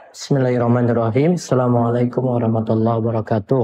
Bismillahirrahmanirrahim. Assalamualaikum warahmatullahi wabarakatuh.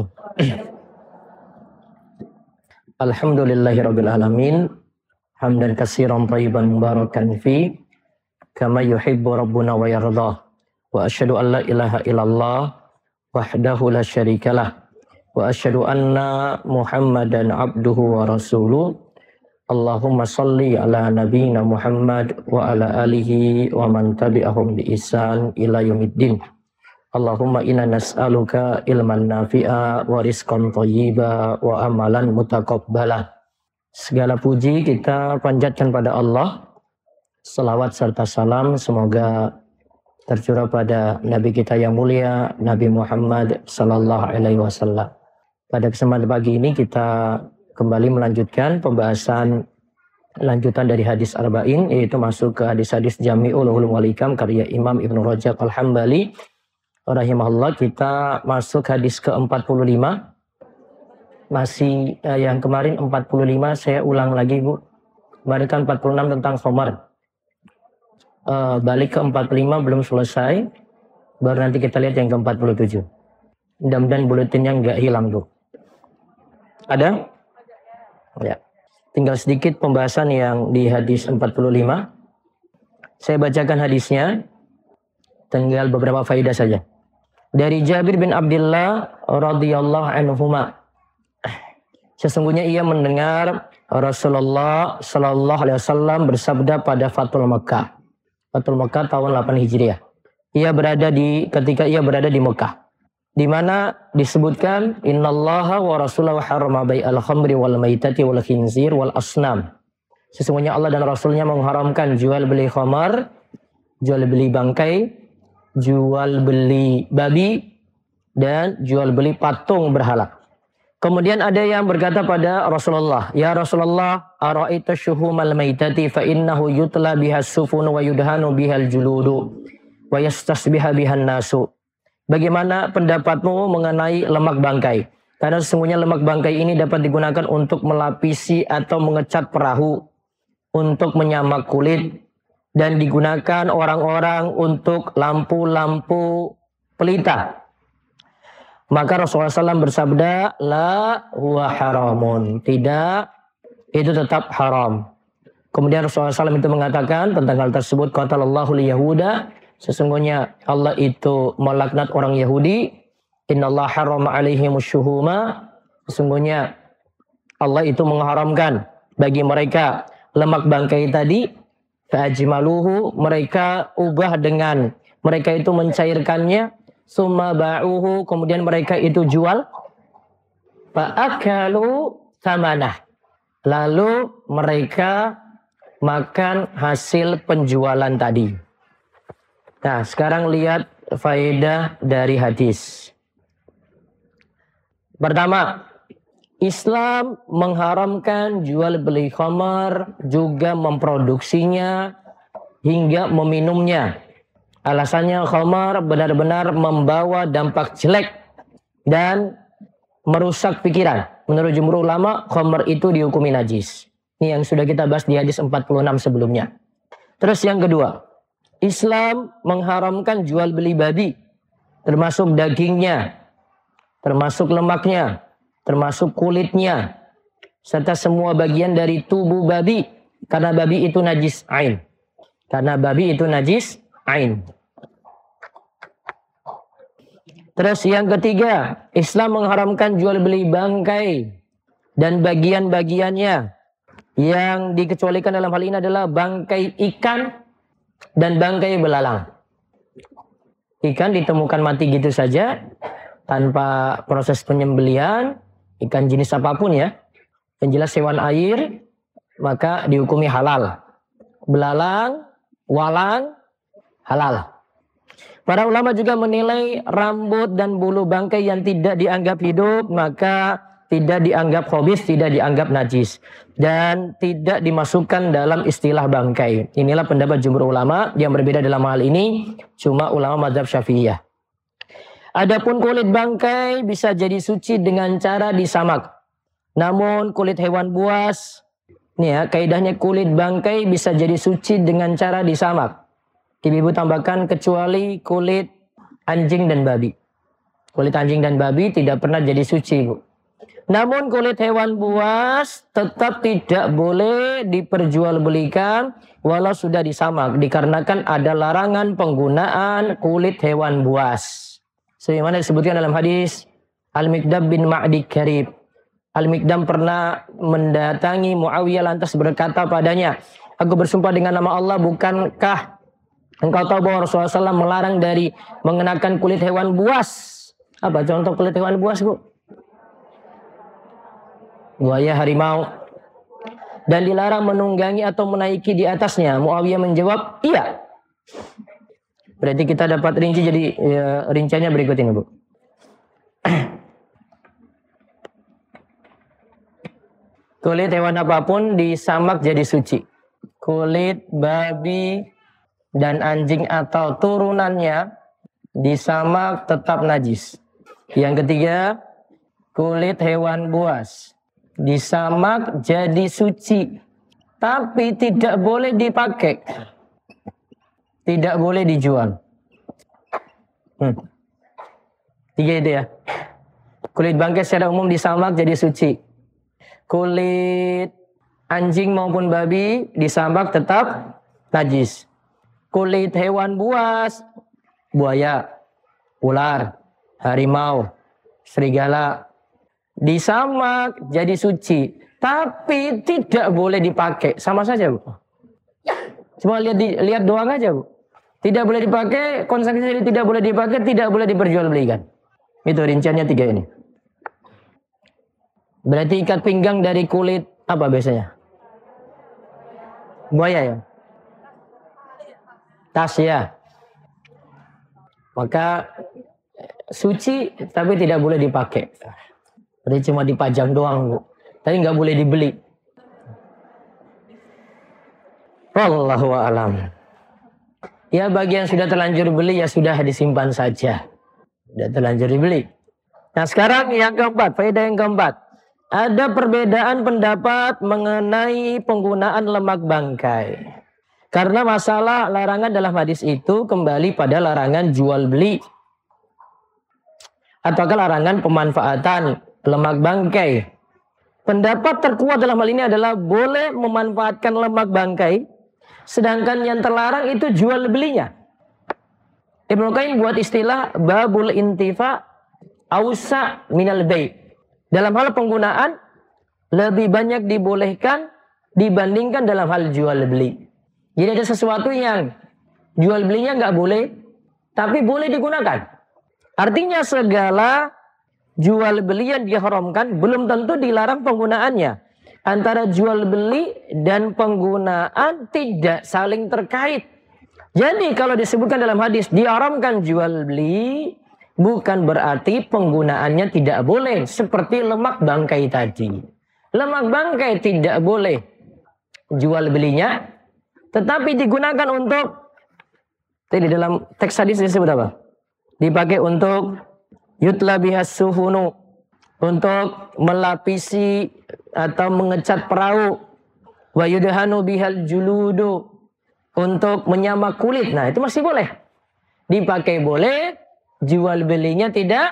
Alhamdulillahirabbil alamin. Hamdan katsiran thayyiban mubarakan fi kama yuhibbu rabbuna wa yardah. Wa asyhadu an la ilaha illallah wahdahu la syarikalah. Wa asyhadu anna Muhammadan abduhu wa rasuluh. Allahumma salli ala nabiyyina Muhammad wa ala alihi wa man tabi'ahum bi ihsan ila yaumiddin. Allahumma inna nas'aluka ilman nafi'a wa rizqan thayyiba wa amalan mutaqabbala. Segala puji kita panjatkan pada Allah. Selawat serta salam semoga tercurah pada Nabi kita yang mulia, Nabi Muhammad sallallahu alaihi wasallam. Pada kesempatan pagi ini kita kembali melanjutkan pembahasan lanjutan dari hadis Arba'in, yaitu masuk ke hadis-hadis Jami'ul Ulum wal Hikam karya Imam Ibnu Rajab Al-Hambali rahimahullah. Kita masuk hadis ke-45. Masih yang kemarin 45, saya ulang lagi Bu. Kemarin kan 46 tentang khamar. Balik ke 45 belum selesai. Baru nanti kita lihat yang ke-47. Mudah-mudahan buletinnya nggak hilang Bu. Ada? Ya. Tinggal sedikit pembahasan yang di hadis 45. Saya bacakan hadisnya. Tinggal beberapa faedah saja. Dari Jabir bin Abdullah radhiyallahu anhuma. Sesungguhnya ia mendengar Rasulullah sallallahu alaihi wasallam bersabda pada Fathul Makkah. Fathul Makkah tahun 8 Hijriah. Ketika ia berada di Mekah. Di mana disebutkan innallaha wa rasulahu harrama bai'al khamri wal maitati wal khinzir wal asnam. Sesungguhnya Allah dan Rasulnya mengharamkan jual beli khamar, jual beli bangkai, jual beli babi, dan jual beli patung berhala. Kemudian ada yang berkata pada Rasulullah, "Ya Rasulullah, ara'aita syuhumal maitati fa innahu yutla bihas sufun wa yudhanu bihal juludu wa yastasbiha bihan nasu." Bagaimana pendapatmu mengenai lemak bangkai? Karena sesungguhnya lemak bangkai ini dapat digunakan untuk melapisi atau mengecat perahu, untuk menyamak kulit, dan digunakan orang-orang untuk lampu-lampu pelita. Maka Rasulullah SAW bersabda, la huwa haramun. Tidak, itu tetap haram. Kemudian Rasulullah SAW itu mengatakan tentang hal tersebut, qatalallahu liyahuda. Sesungguhnya Allah itu melaknat orang Yahudi. Innallaha harrama alaihimus syuhuma. Sesungguhnya Allah itu mengharamkan bagi mereka lemak bangkai tadi. Fa'ajmaluhu, mereka ubah dengan mereka itu mencairkannya. Summa ba'uhu, kemudian mereka itu jual. Fa'akalu thamanah, lalu mereka makan hasil penjualan tadi. Nah, sekarang lihat faedah dari hadis. Pertama, Islam mengharamkan jual beli khamar, juga memproduksinya hingga meminumnya. Alasannya khamar benar-benar membawa dampak jelek dan merusak pikiran. Menurut jumhur ulama, khamar itu dihukumi najis. Ini yang sudah kita bahas di hadis 46 sebelumnya. Terus yang kedua, Islam mengharamkan jual beli babi, termasuk dagingnya, termasuk lemaknya, termasuk kulitnya, serta semua bagian dari tubuh babi, karena babi itu najis ain. Karena babi itu najis ain. Terus yang ketiga, Islam mengharamkan jual beli bangkai dan bagian-bagiannya. Yang dikecualikan dalam hal ini adalah bangkai ikan dan bangkai belalang. Ikan ditemukan mati gitu saja tanpa proses penyembelihan, ikan jenis apapun ya, yang jelas hewan air, maka dihukumi halal. Belalang, walang, halal. Para ulama juga menilai rambut dan bulu bangkai yang tidak dianggap hidup, maka tidak dianggap khabith, tidak dianggap najis, dan tidak dimasukkan dalam istilah bangkai. Inilah pendapat jumhur ulama. Yang berbeda dalam hal ini cuma ulama mazhab Syafi'iyah. Adapun kulit bangkai bisa jadi suci dengan cara disamak. Namun kulit hewan buas, nih ya, kaidahnya kulit bangkai bisa jadi suci dengan cara disamak. Ibu tambahkan kecuali kulit anjing dan babi. Kulit anjing dan babi tidak pernah jadi suci, Bu. Namun kulit hewan buas tetap tidak boleh diperjualbelikan walau sudah disamak. Dikarenakan ada larangan penggunaan kulit hewan buas. Sebagaimana disebutkan dalam hadis Al-Miqdam bin Ma'di Karib. Al-Miqdam pernah mendatangi Muawiyah lantas berkata padanya, aku bersumpah dengan nama Allah, bukankah engkau tahu bahwa Rasulullah SAW melarang dari mengenakan kulit hewan buas? Apa contoh kulit hewan buas, Bu? Buaya, harimau. Dan dilarang menunggangi atau menaiki di atasnya. Muawiyah menjawab, iya. Berarti kita dapat rinci, jadi ya, rinciannya berikut ini, Bu. Kulit hewan apapun disamak jadi suci. Kulit babi dan anjing atau turunannya disamak tetap najis. Yang ketiga, kulit hewan buas disamak jadi suci, tapi tidak boleh dipakai, tidak boleh dijual. Tiga itu ya. Kulit bangkai secara umum disamak jadi suci. Kulit anjing maupun babi disamak tetap najis. Kulit hewan buas, buaya, ular, harimau, serigala, disamak jadi suci, tapi tidak boleh dipakai. Sama saja, Bu. Cuma lihat doang aja, Bu. Tidak boleh dipakai, konsekuensinya tidak boleh dipakai, tidak boleh diperjualbelikan. Itu rinciannya tiga ini. Berarti ikat pinggang dari kulit apa biasanya? Buaya ya? Tas ya? Maka suci tapi tidak boleh dipakai. Berarti cuma dipajang doang, Bu. Tapi nggak boleh dibeli. Wallahu a'lam. Ya bagi yang sudah terlanjur beli ya sudah disimpan saja. Sudah terlanjur dibeli. Nah sekarang yang keempat, faedah yang keempat. Ada perbedaan pendapat mengenai penggunaan lemak bangkai. Karena masalah larangan dalam hadis itu kembali pada larangan jual beli. Ataukah larangan pemanfaatan lemak bangkai. Pendapat terkuat dalam hal ini adalah boleh memanfaatkan lemak bangkai. Sedangkan yang terlarang itu jual belinya. Ibnu Qayyim buat istilah babul intifa ausa minal bai'. Dalam hal penggunaan lebih banyak dibolehkan dibandingkan dalam hal jual beli. Jadi ada sesuatu yang jual belinya nggak boleh, tapi boleh digunakan. Artinya segala jual beli yang diharamkan belum tentu dilarang penggunaannya. Antara jual beli dan penggunaan tidak saling terkait. Jadi kalau disebutkan dalam hadis diharamkan jual beli, bukan berarti penggunaannya tidak boleh. Seperti lemak bangkai tadi. Lemak bangkai tidak boleh jual belinya, tetapi digunakan untuk, tadi dalam teks hadis disebut apa? Dipakai untuk yutla bihas suhunu, untuk melapisi atau mengecat perahu. Wa yudhanu bihal juludu, untuk menyamak kulit. Nah itu masih boleh. Dipakai boleh, jual belinya tidak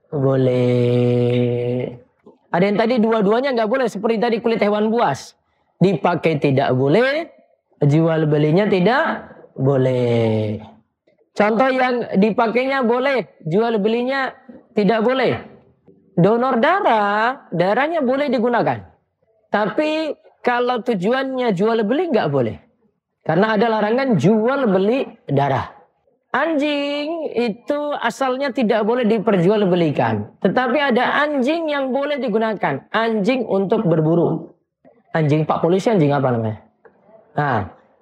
boleh. Ada yang tadi dua-duanya nggak boleh, seperti tadi kulit hewan buas. Dipakai tidak boleh, jual belinya tidak boleh. Contoh yang dipakainya boleh, jual belinya tidak boleh. Donor darah, darahnya boleh digunakan. Tapi kalau tujuannya jual beli nggak boleh. Karena ada larangan jual beli darah. Anjing itu asalnya tidak boleh diperjualbelikan. Tetapi ada anjing yang boleh digunakan. Anjing untuk berburu. Anjing Pak Polisi, anjing apa namanya? Nah,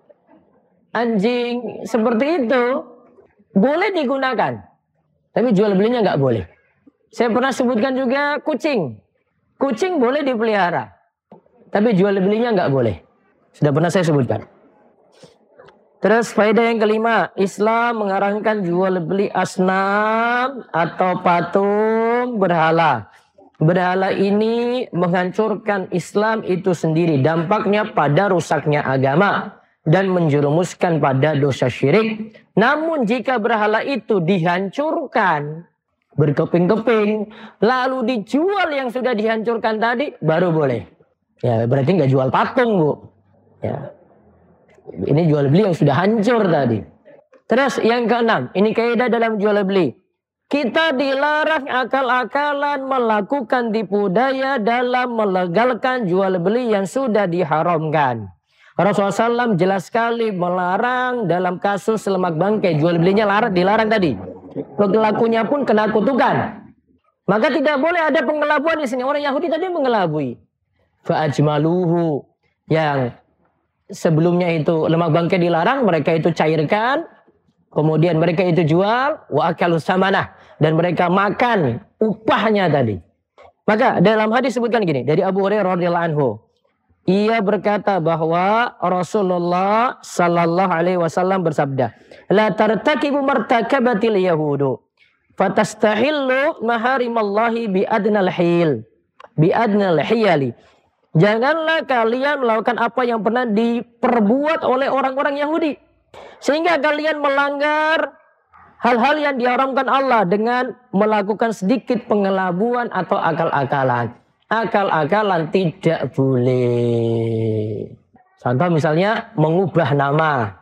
anjing seperti itu boleh digunakan. Tapi jual belinya nggak boleh. Saya pernah sebutkan juga kucing. Kucing boleh dipelihara. Tapi jual belinya nggak boleh. Sudah pernah saya sebutkan. Terus faedah yang kelima, Islam mengarahkan jual beli asnam atau patung berhala. Berhala ini menghancurkan Islam itu sendiri. Dampaknya pada rusaknya agama. dan menjerumuskan pada dosa syirik. Namun jika berhala itu dihancurkan berkeping-keping, lalu dijual yang sudah dihancurkan tadi, baru boleh. Ya, berarti nggak jual patung, Bu. Ya. Ini jual beli yang sudah hancur tadi. Terus yang keenam, ini kaidah dalam jual beli. Kita dilarang akal-akalan melakukan tipu daya dalam melegalkan jual beli yang sudah diharamkan. Rasulullah SAW jelas sekali melarang dalam kasus lemak bangkai. Jual belinya dilarang tadi. Pelakunya pun kena kutukan. Maka tidak boleh ada pengelabuan di sini. Orang Yahudi tadi mengelabui. Fa'ajmaluhu. Yang sebelumnya itu lemak bangkai dilarang, mereka itu cairkan. Kemudian mereka itu jual. Wa akalus samanah. Dan mereka makan upahnya tadi. Maka dalam hadis sebutkan gini. Dari Abu Hurairah radhiyallahu anhu. Ia berkata bahwa Rasulullah sallallahu alaihi wasallam bersabda, "La tartakibu martakabatil yahudu, fatastahillu maharimallahi biadnal hiyali." Janganlah kalian melakukan apa yang pernah diperbuat oleh orang-orang Yahudi, sehingga kalian melanggar hal-hal yang diharamkan Allah dengan melakukan sedikit pengelabuan atau akal-akalan. Akal-akalan tidak boleh. Contoh misalnya mengubah nama.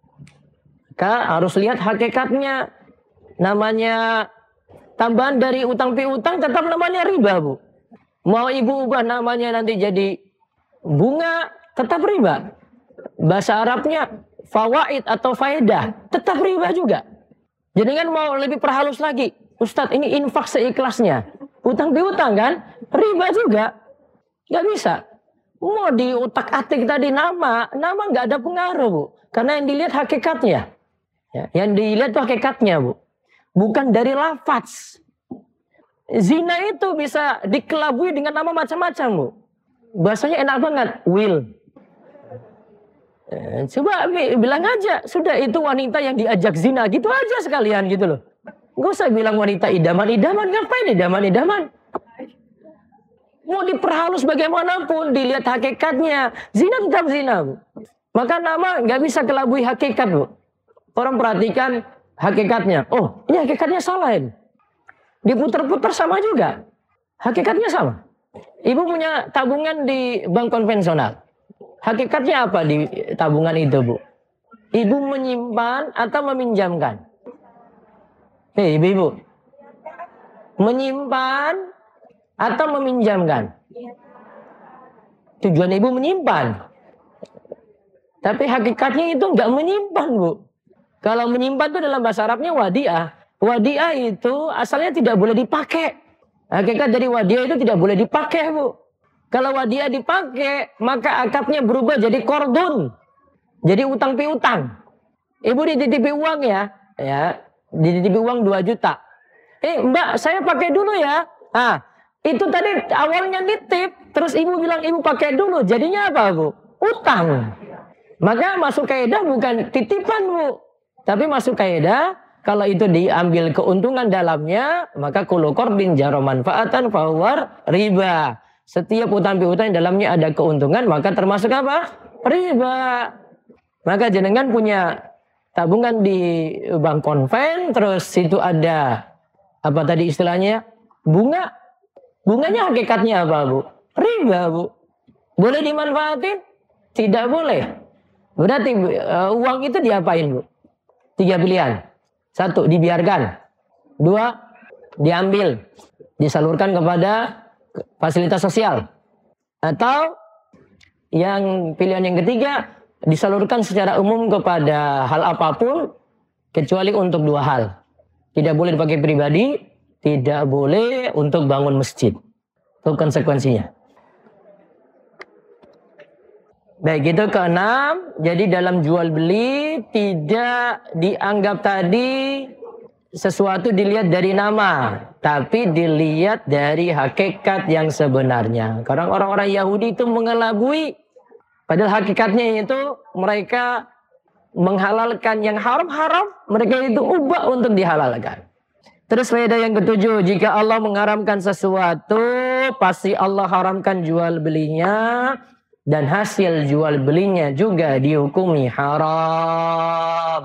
Maka harus lihat hakikatnya. Namanya tambahan dari utang piutang tetap namanya riba, Bu. Mau ibu ubah namanya nanti jadi bunga, tetap riba. Bahasa Arabnya fawaid atau faedah, tetap riba juga. Jadi kan mau lebih perhalus lagi. Ustadz, ini infak seikhlasnya. Utang piutang kan? Riba juga. Nggak bisa. Mau diutak-atik tadi nama nggak ada pengaruh, Bu. Karena yang dilihat hakikatnya. Ya, yang dilihat itu hakikatnya, Bu. Bukan dari lafaz. Zina itu bisa dikelabui dengan nama macam-macam, Bu. Bahasanya enak banget. Will. Coba bilang aja. Sudah itu wanita yang diajak zina. Gitu aja sekalian gitu loh. Nggak usah bilang wanita idaman-idaman. Ngapain idaman-idaman? Mau diperhalus bagaimanapun, dilihat hakikatnya. Zina tetap zina, Bu. Maka nama nggak bisa kelabui hakikat, Bu. Orang perhatikan hakikatnya. Oh, ini hakikatnya salah ini. Diputar-putar sama juga. Hakikatnya sama. Ibu punya tabungan di bank konvensional. Hakikatnya apa di tabungan itu, Bu? Ibu menyimpan atau meminjamkan? Ibu. Menyimpan atau meminjamkan? Tujuan ibu menyimpan. Tapi hakikatnya itu nggak menyimpan, Bu. Kalau menyimpan itu dalam bahasa Arabnya wadi'ah. Wadi'ah itu asalnya tidak boleh dipakai. Hakikat dari wadi'ah itu tidak boleh dipakai, Bu. Kalau wadi'ah dipakai, maka akadnya berubah jadi kordun. Jadi utang piutang. Ibu dititipi uang ya. Dititipi uang 2 juta. Mbak, saya pakai dulu ya. Itu tadi awalnya nitip, terus ibu bilang ibu pakai dulu. Jadinya apa, Bu? Utang. Maka masuk kaidah bukan titipan, Bu. Tapi masuk kaidah, kalau itu diambil keuntungan dalamnya, maka kullu qardin jara manfaatan fahuwa riba. Setiap utang piutang dalamnya ada keuntungan, maka termasuk apa? Riba. Maka jenengan punya tabungan di bank konven, terus situ ada apa tadi istilahnya? Bunga. Bunganya hakikatnya apa, Bu? Riba, Bu. Boleh dimanfaatin? Tidak boleh. Berarti uang itu diapain, Bu? 3 pilihan. 1, dibiarkan. 2, diambil. Disalurkan kepada fasilitas sosial. Atau yang pilihan yang ketiga, disalurkan secara umum kepada hal apapun, kecuali untuk 2 hal. Tidak boleh dipakai pribadi, tidak boleh untuk bangun masjid. Itu konsekuensinya. Baik, itu keenam. Jadi dalam jual beli tidak dianggap tadi sesuatu dilihat dari nama, tapi dilihat dari hakikat yang sebenarnya. Karena orang-orang Yahudi itu mengelabui. Padahal hakikatnya itu mereka menghalalkan yang haram-haram, mereka itu ubah untuk dihalalkan. Terus faedah yang ketujuh, jika Allah mengharamkan sesuatu, pasti Allah haramkan jual belinya. dan hasil jual belinya juga dihukumi haram.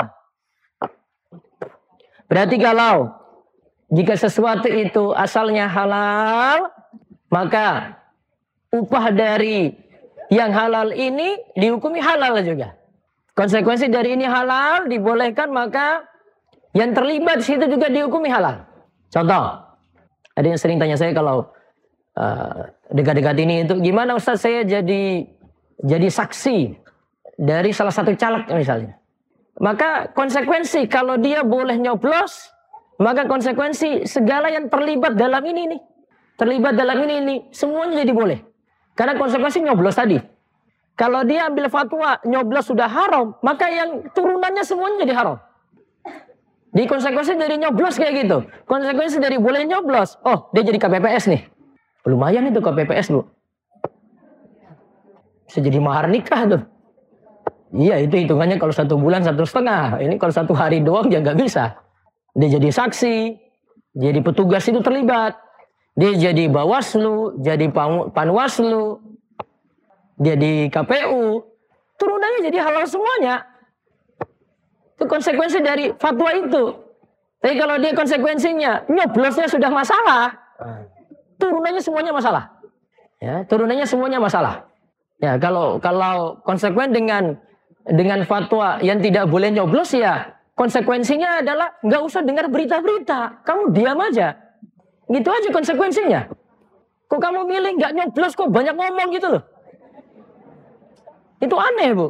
Berarti kalau jika sesuatu itu asalnya halal, maka upah dari yang halal ini dihukumi halal juga. Konsekuensi dari ini halal dibolehkan, maka yang terlibat di situ juga dihukumi halal. Contoh, ada yang sering tanya saya kalau dekat-dekat ini itu gimana Ustaz, saya jadi saksi dari salah satu caleg misalnya. Maka konsekuensi kalau dia boleh nyoblos, maka konsekuensi segala yang terlibat dalam ini nih, terlibat dalam ini semuanya jadi boleh. Karena konsekuensi nyoblos tadi. Kalau dia ambil fatwa nyoblos sudah haram, maka yang turunannya semuanya jadi haram. Di konsekuensi dari nyoblos kayak gitu. Konsekuensi dari boleh nyoblos, oh dia jadi KPPS nih. Lumayan itu KPPS Bu. Bisa jadi mahar nikah tuh. Iya, itu hitungannya kalau 1 bulan 1,5. Ini kalau 1 hari doang ya nggak bisa. Dia jadi saksi, jadi petugas itu terlibat. Dia jadi Bawaslu, jadi Panwaslu, dia di KPU. Turunannya jadi halal semuanya. Itu konsekuensi dari fatwa itu. Tapi kalau dia konsekuensinya nyoblosnya sudah masalah, turunannya semuanya masalah. Ya, turunannya semuanya masalah. Ya, kalau konsekuen dengan fatwa yang tidak boleh nyoblos, ya konsekuensinya adalah nggak usah dengar berita-berita, kamu diam aja, gitu aja konsekuensinya. Kok kamu milih nggak nyoblos, kok banyak ngomong gitu loh, itu aneh Bu.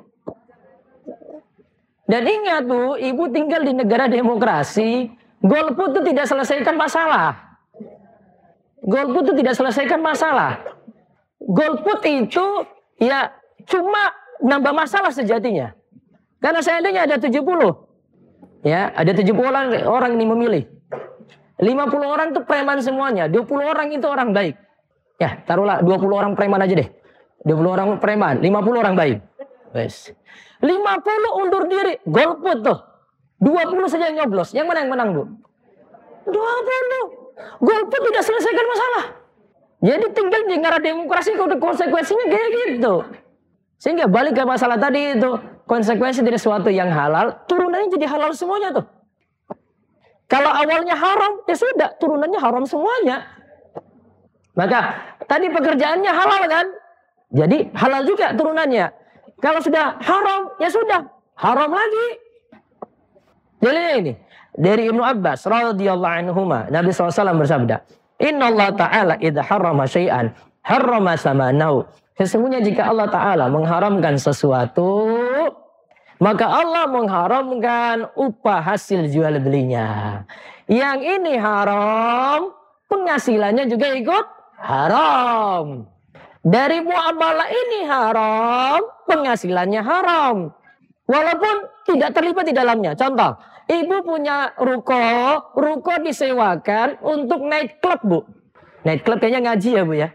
Dan ingat Bu, Ibu tinggal di negara demokrasi, golput itu tidak selesaikan masalah. Golput itu tidak selesaikan masalah. Golput itu ya cuma nambah masalah sejatinya. Karena seandainya ada 70. Ya, ada 70 orang ini memilih. 50 orang itu preman semuanya. 20 orang itu orang baik. Ya, taruhlah 20 orang preman aja deh. 20 orang preman, 50 orang baik. Wes. 50 undur diri, golput tuh. 20 saja yang nyoblos. Yang mana yang menang, Bu? 20. Golput tidak selesaikan masalah. Jadi tinggal di negara demokrasi konsekuensinya kayak gitu. Sehingga balik ke masalah tadi itu, konsekuensi dari sesuatu yang halal, turunannya jadi halal semuanya tuh. Kalau awalnya haram, ya sudah, turunannya haram semuanya. Maka tadi pekerjaannya halal kan? Jadi halal juga turunannya. Kalau sudah haram, ya sudah, haram lagi. Jadi ini dari Ibnu Abbas radhiyallahu anhuma, Nabi SAW bersabda, Inna Allah Ta'ala idha harrama syai'an harrama samanahu. Sesungguhnya jika Allah Ta'ala mengharamkan sesuatu, maka Allah mengharamkan upah hasil jual belinya. Yang ini haram, penghasilannya juga ikut haram. Dari muamalah ini haram, penghasilannya haram. Walaupun tidak terlibat di dalamnya. Contoh, ibu punya ruko disewakan untuk night club Bu. Night club kayaknya ngaji ya Bu ya.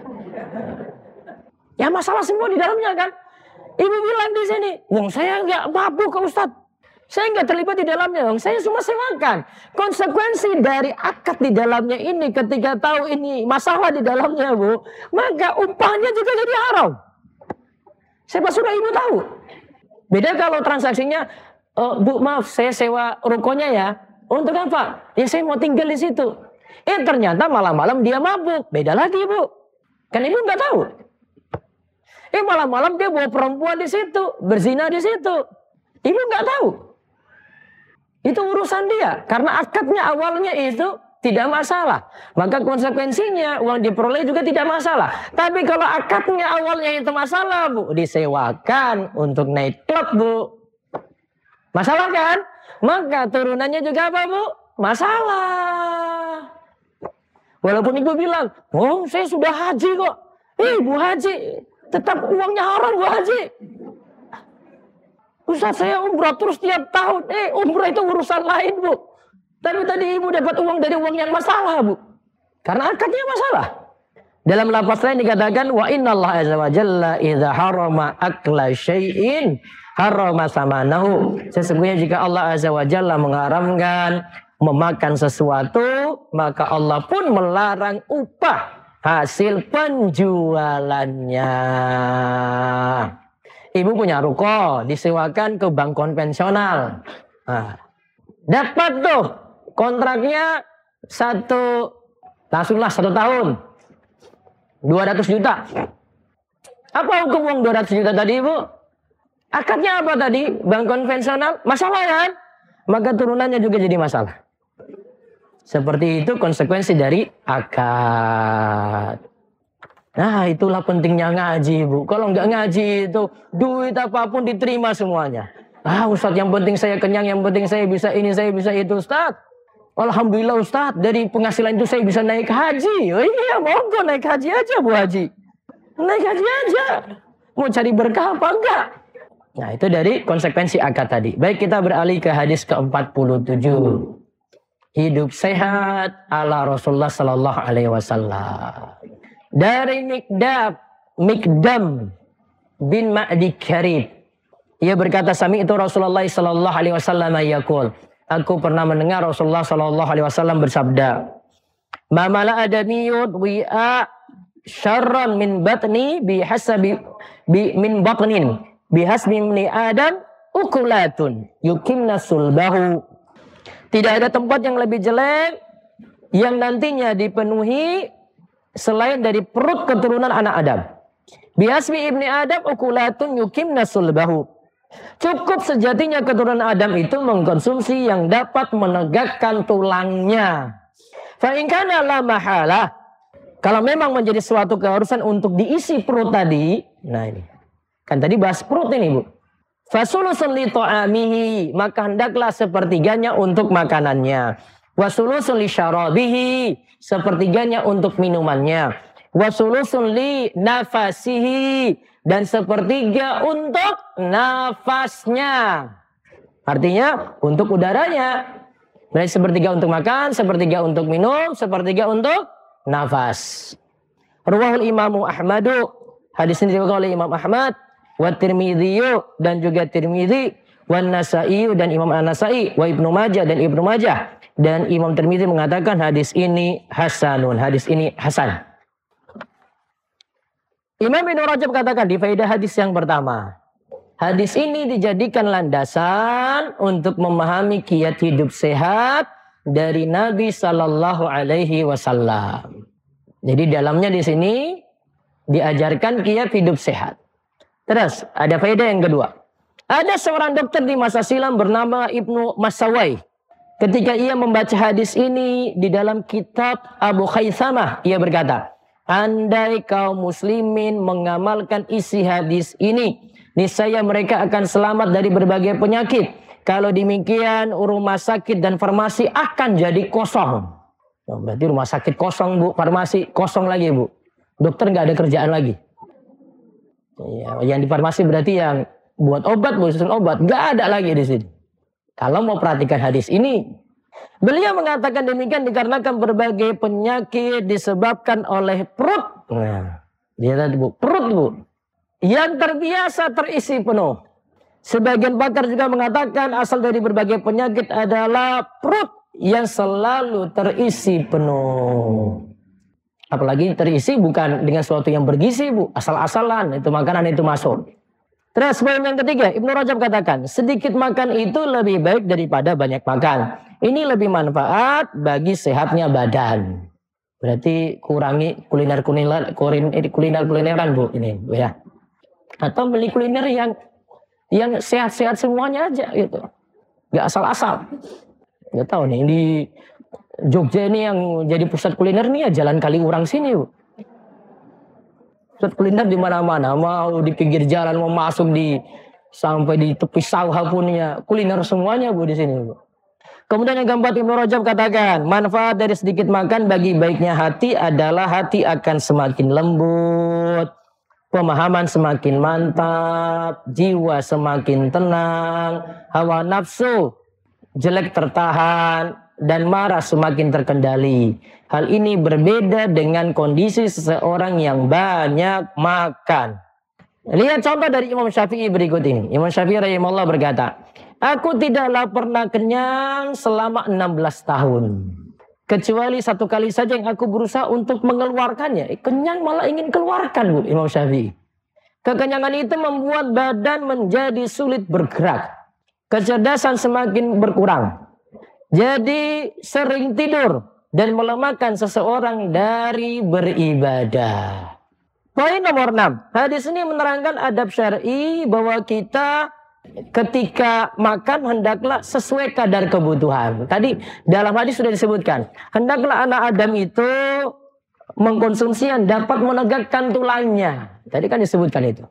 Ya masalah semua di dalamnya kan. Ibu bilang di sini, wong saya nggak mabuk ke Ustadz. Saya nggak terlibat di dalamnya, wong saya cuma sewakan. Konsekuensi dari akad di dalamnya ini ketika tahu ini masalah di dalamnya Bu, maka upahnya juga jadi haram. Siapa sudah ibu tahu? Beda kalau transaksinya, Bu maaf saya sewa rukonya ya. Untuk apa? Ya saya mau tinggal di situ. Ternyata malam-malam dia mabuk. Beda lagi Bu. Kan ibu nggak tahu. Malam-malam dia bawa perempuan di situ, berzina di situ. Ibu nggak tahu. Itu urusan dia. Karena akadnya awalnya itu tidak masalah. Maka konsekuensinya uang diperoleh juga tidak masalah. Tapi kalau akadnya awalnya itu masalah Bu, disewakan untuk night club Bu, masalah kan? Maka turunannya juga apa Bu? Masalah. Walaupun ibu bilang, oh saya sudah haji kok. Bu haji, tetap uangnya haram Bu haji. Ustaz saya umrah terus tiap tahun. Umrah itu urusan lain Bu. Tapi tadi ibu dapat uang dari uang yang masalah Bu. Karena akadnya masalah. Dalam lafaz lain dikatakan, wa innallaha azza wa jalla idza harama akla syai'in harama samanahu. Sesungguhnya jika Allah azza wa jalla mengharamkan memakan sesuatu, maka Allah pun melarang upah hasil penjualannya. Ibu punya ruko, disewakan ke bank konvensional. Nah, dapat tuh kontraknya langsunglah 1 tahun. 200 juta. Apa hukum uang 200 juta tadi, Ibu? Akadnya apa tadi? Bank konvensional? Masalah kan? Maka turunannya juga jadi masalah. Seperti itu konsekuensi dari akad. Nah, itulah pentingnya ngaji, Bu. Kalau nggak ngaji itu, duit apapun diterima semuanya. Ustadz, yang penting saya kenyang, yang penting saya bisa ini, saya bisa itu, Ustadz. Alhamdulillah, Ustadz, dari penghasilan itu saya bisa naik haji. Oh iya, monggo naik haji aja, Bu Haji. Naik haji aja. Mau cari berkah apa enggak? Nah, itu dari konsekuensi akad tadi. Baik, kita beralih ke hadis ke-47. Hidup sehat ala Rasulullah sallallahu alaihi wasallam. Dari Mikdam bin Ma'di Karib. Ia berkata, sami itu Rasulullah sallallahu alaihi wasallam yaqul. Aku pernah mendengar Rasulullah sallallahu alaihi wasallam bersabda, "Ma mala adamiyun wi'a syarran min batni bihasabi min batnin bihasbi min adam ukulatun yukimna sulbahu." Tidak ada tempat yang lebih jelek yang nantinya dipenuhi selain dari perut keturunan anak Adam. Bihasbi ibni Adam ukulatun yukimna sulbahu. Cukup sejatinya keturunan Adam itu mengkonsumsi yang dapat menegakkan tulangnya. Fa in kana la mahalah. Kalau memang menjadi suatu keharusan untuk diisi perut tadi, nah ini. Kan tadi bahas perut ini, Bu. Fasulusun li ta'amihi, maka hendaklah sepertiganya untuk makanannya. Wasulusun li syarabihi, sepertiganya untuk minumannya. Wasulusun li nafasihi, dan sepertiga untuk nafasnya. Artinya untuk udaranya. Berarti sepertiga untuk makan, sepertiga untuk minum, sepertiga untuk nafas. Ruwahul Imamu Ahmadu, hadis ini diriwayatkan oleh Imam Ahmad, wa Tirmidzi dan juga Tirmidzi, wa Nasa'i dan Imam An-Nasa'i, wa Ibnu Majah dan Ibnu Majah, dan Imam Tirmidzi mengatakan hadis ini hasanun, hadis ini hasan. Imam Ibnu Rajab katakan di faedah hadis yang pertama, hadis ini dijadikan landasan untuk memahami kiat hidup sehat dari Nabi Sallallahu Alaihi Wasallam. Jadi dalamnya di sini diajarkan kiat hidup sehat. Terus ada faedah yang kedua. Ada seorang dokter di masa silam bernama Ibnu Masawai. Ketika ia membaca hadis ini di dalam kitab Abu Khaisamah, ia berkata, andai kaum muslimin mengamalkan isi hadis ini, niscaya mereka akan selamat dari berbagai penyakit. Kalau demikian rumah sakit dan farmasi akan jadi kosong. Nah, berarti rumah sakit kosong, Bu, farmasi kosong lagi, Bu. Dokter nggak ada kerjaan lagi. Ya, yang di farmasi berarti yang buat obat, susun obat, nggak ada lagi di sini. Kalau mau perhatikan hadis ini, beliau mengatakan demikian dikarenakan berbagai penyakit disebabkan oleh perut. Nah, dia tadi, Bu, perut, Bu, yang terbiasa terisi penuh. Sebagian pakar juga mengatakan asal dari berbagai penyakit adalah perut yang selalu terisi penuh. Apalagi terisi bukan dengan sesuatu yang bergizi, Bu. Asal-asalan itu makanan itu masuk. Terus poin yang ketiga, Ibnu Rajab katakan, sedikit makan itu lebih baik daripada banyak makan. Ini lebih manfaat bagi sehatnya badan. Berarti kurangi kuliner-kulineran, Bu, ini, Bu, ya. Atau beli kuliner yang sehat-sehat semuanya aja gitu. Enggak asal-asal. Enggak tahu nih di Jogja ini yang jadi pusat kuliner nih ya Jalan Kaliurang sini, Bu. Pusat kuliner di mana-mana, mau di pinggir jalan, mau masuk sampai di tepi sawah pun ya kuliner semuanya, Bu, di sini, Bu. Kemudian yang keempat, Ibnu Rajab katakan, manfaat dari sedikit makan bagi baiknya hati adalah hati akan semakin lembut, pemahaman semakin mantap, jiwa semakin tenang, hawa nafsu jelek tertahan, dan marah semakin terkendali. Hal ini berbeda dengan kondisi seseorang yang banyak makan. Lihat contoh dari Imam Syafi'i berikut ini. Imam Syafi'i rahimahullah berkata, aku tidaklah pernah kenyang selama 16 tahun. kecuali satu kali saja yang aku berusaha untuk mengeluarkannya. Kenyang malah ingin keluarkan, Bu, Imam Syafi'i. Kekenyangan itu membuat badan menjadi sulit bergerak. Kecerdasan semakin berkurang. Jadi sering tidur dan melemahkan seseorang dari beribadah. Poin nomor 6. Hadis ini menerangkan adab syar'i bahwa kita ketika makan hendaklah sesuai kadar kebutuhan. Tadi dalam hadis sudah disebutkan, hendaklah anak Adam itu mengkonsumsi yang dapat menegakkan tulangnya. Tadi kan disebutkan itu.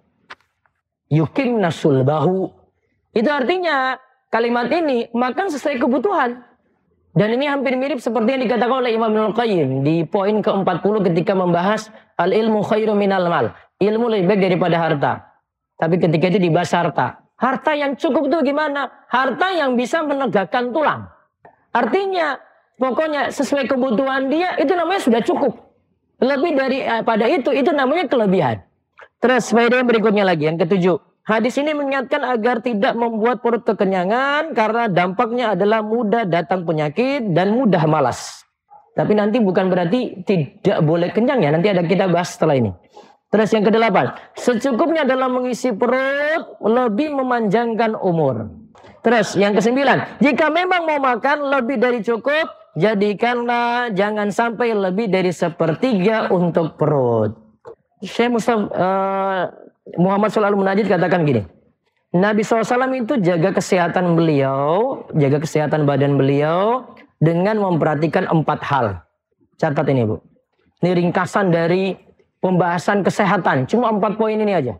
Yukim nasul bahu. Itu artinya kalimat ini makan sesuai kebutuhan. Dan ini hampir mirip seperti yang dikatakan oleh Imam Ibnul Qayyim di poin ke-40 ketika membahas al-ilmu khairu minal mal. Ilmu lebih baik daripada harta. Tapi ketika itu dibahas harta. Harta yang cukup itu gimana? Harta yang bisa menegakkan tulang. Artinya pokoknya sesuai kebutuhan dia itu namanya sudah cukup. Lebih daripada itu namanya kelebihan. Terus faedah yang berikutnya lagi, yang ketujuh. Hadis ini mengingatkan agar tidak membuat perut kekenyangan karena dampaknya adalah mudah datang penyakit dan mudah malas. Tapi nanti bukan berarti tidak boleh kenyang ya, nanti ada kita bahas setelah ini. Terus yang kedelapan, secukupnya dalam mengisi perut lebih memanjangkan umur. Terus yang kesembilan, jika memang mau makan lebih dari cukup, jadikanlah jangan sampai lebih dari sepertiga untuk perut. Syekh Muhammad Shalal Munajid katakan gini, Nabi SAW itu jaga kesehatan beliau, jaga kesehatan badan beliau dengan memperhatikan 4 hal. Catat ini, Bu. Ini ringkasan dari pembahasan kesehatan, cuma 4 poin ini aja.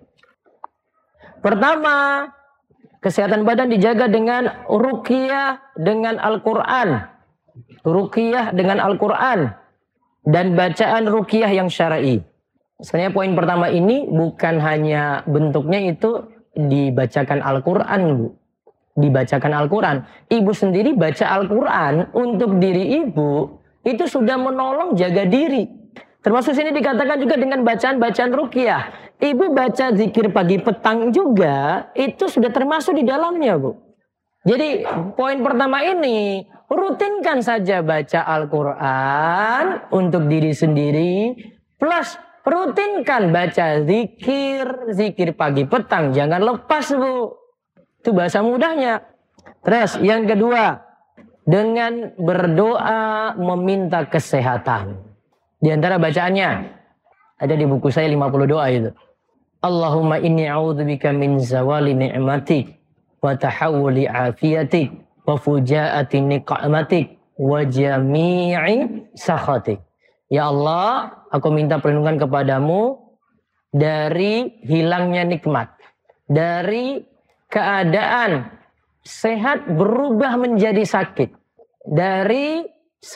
Pertama, kesehatan badan dijaga dengan ruqyah dengan Al-Quran. Ruqyah dengan Al-Quran dan bacaan ruqyah yang syar'i. Sebenarnya poin pertama ini bukan hanya bentuknya itu dibacakan Al-Quran, Bu. Dibacakan Al-Quran. Ibu sendiri baca Al-Quran untuk diri ibu, itu sudah menolong jaga diri. Termasuk sini dikatakan juga dengan bacaan-bacaan ruqyah. Ibu baca zikir pagi petang juga, itu sudah termasuk di dalamnya, Bu. Jadi poin pertama ini, rutinkan saja baca Al-Quran untuk diri sendiri, plus rutinkan baca zikir pagi petang. Jangan lepas, Bu. Itu bahasa mudahnya. Terus yang kedua, dengan berdoa meminta kesehatan. Di antara bacaannya, ada di buku saya 50 doa itu. Allahumma inni a'udzubika min zawali ni'matik, wa tahawuli afiatik, wa fujaati niqmatik, wa jami'i sakhatik. Ya Allah, aku minta perlindungan kepadamu dari hilangnya nikmat. Dari keadaan sehat berubah menjadi sakit. Dari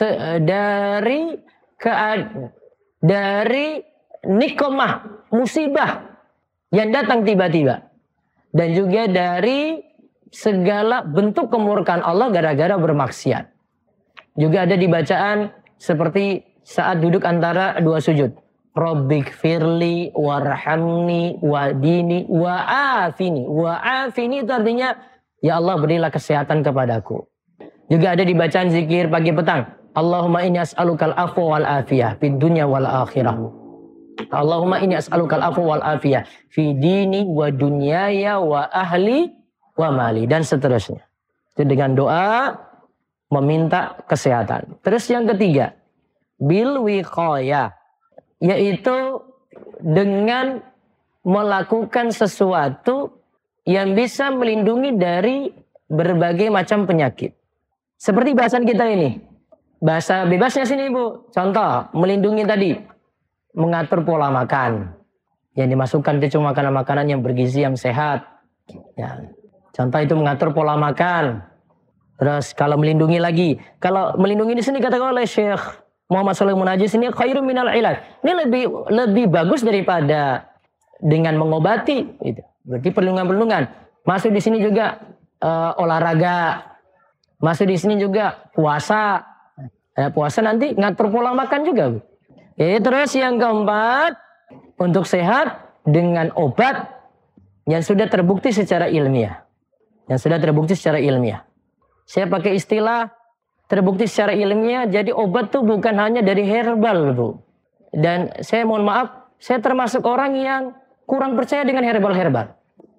nikmah, musibah yang datang tiba-tiba. Dan juga dari segala bentuk kemurkaan Allah gara-gara bermaksiat. Juga ada di bacaan seperti saat duduk antara dua sujud. Rabbik firli warhamni wadini wa'afini. Wa'afini itu artinya, ya Allah berilah kesehatan kepadaku. Juga ada di bacaan zikir pagi petang. Allahumma inni as'alukal afwa wal afiyah fid dunya wal akhirah. Allahumma inni as'alukal afwa wal afiyah fi dini wa dunyaya wa ahli wa mali. Dan seterusnya. Itu dengan doa meminta kesehatan. Terus yang ketiga, bil wiqayah, yaitu dengan melakukan sesuatu yang bisa melindungi dari berbagai macam penyakit. Seperti bahasan kita ini. Bahasa bebasnya sini, Bu. Contoh, melindungi tadi. Mengatur pola makan. Yang dimasukkan itu cuma makanan-makanan yang bergizi, yang sehat. Ya. Contoh itu mengatur pola makan. Terus kalau melindungi lagi. Kalau melindungi di sini katakan oleh Syekh Muhammad Shalal Munajid ini khairu minal ilaj. Ini lebih bagus daripada dengan mengobati. Gitu. Berarti perlindungan-perlindungan. Masuk di sini juga olahraga. Masuk di sini juga puasa. Puasa nanti ngatur pola makan juga, Bu. Terus yang keempat, untuk sehat dengan obat yang sudah terbukti secara ilmiah. Yang sudah terbukti secara ilmiah. Saya pakai istilah Terbukti secara ilmiah, jadi obat tuh bukan hanya dari herbal, Bu. Dan saya mohon maaf, saya termasuk orang yang kurang percaya dengan herbal-herbal.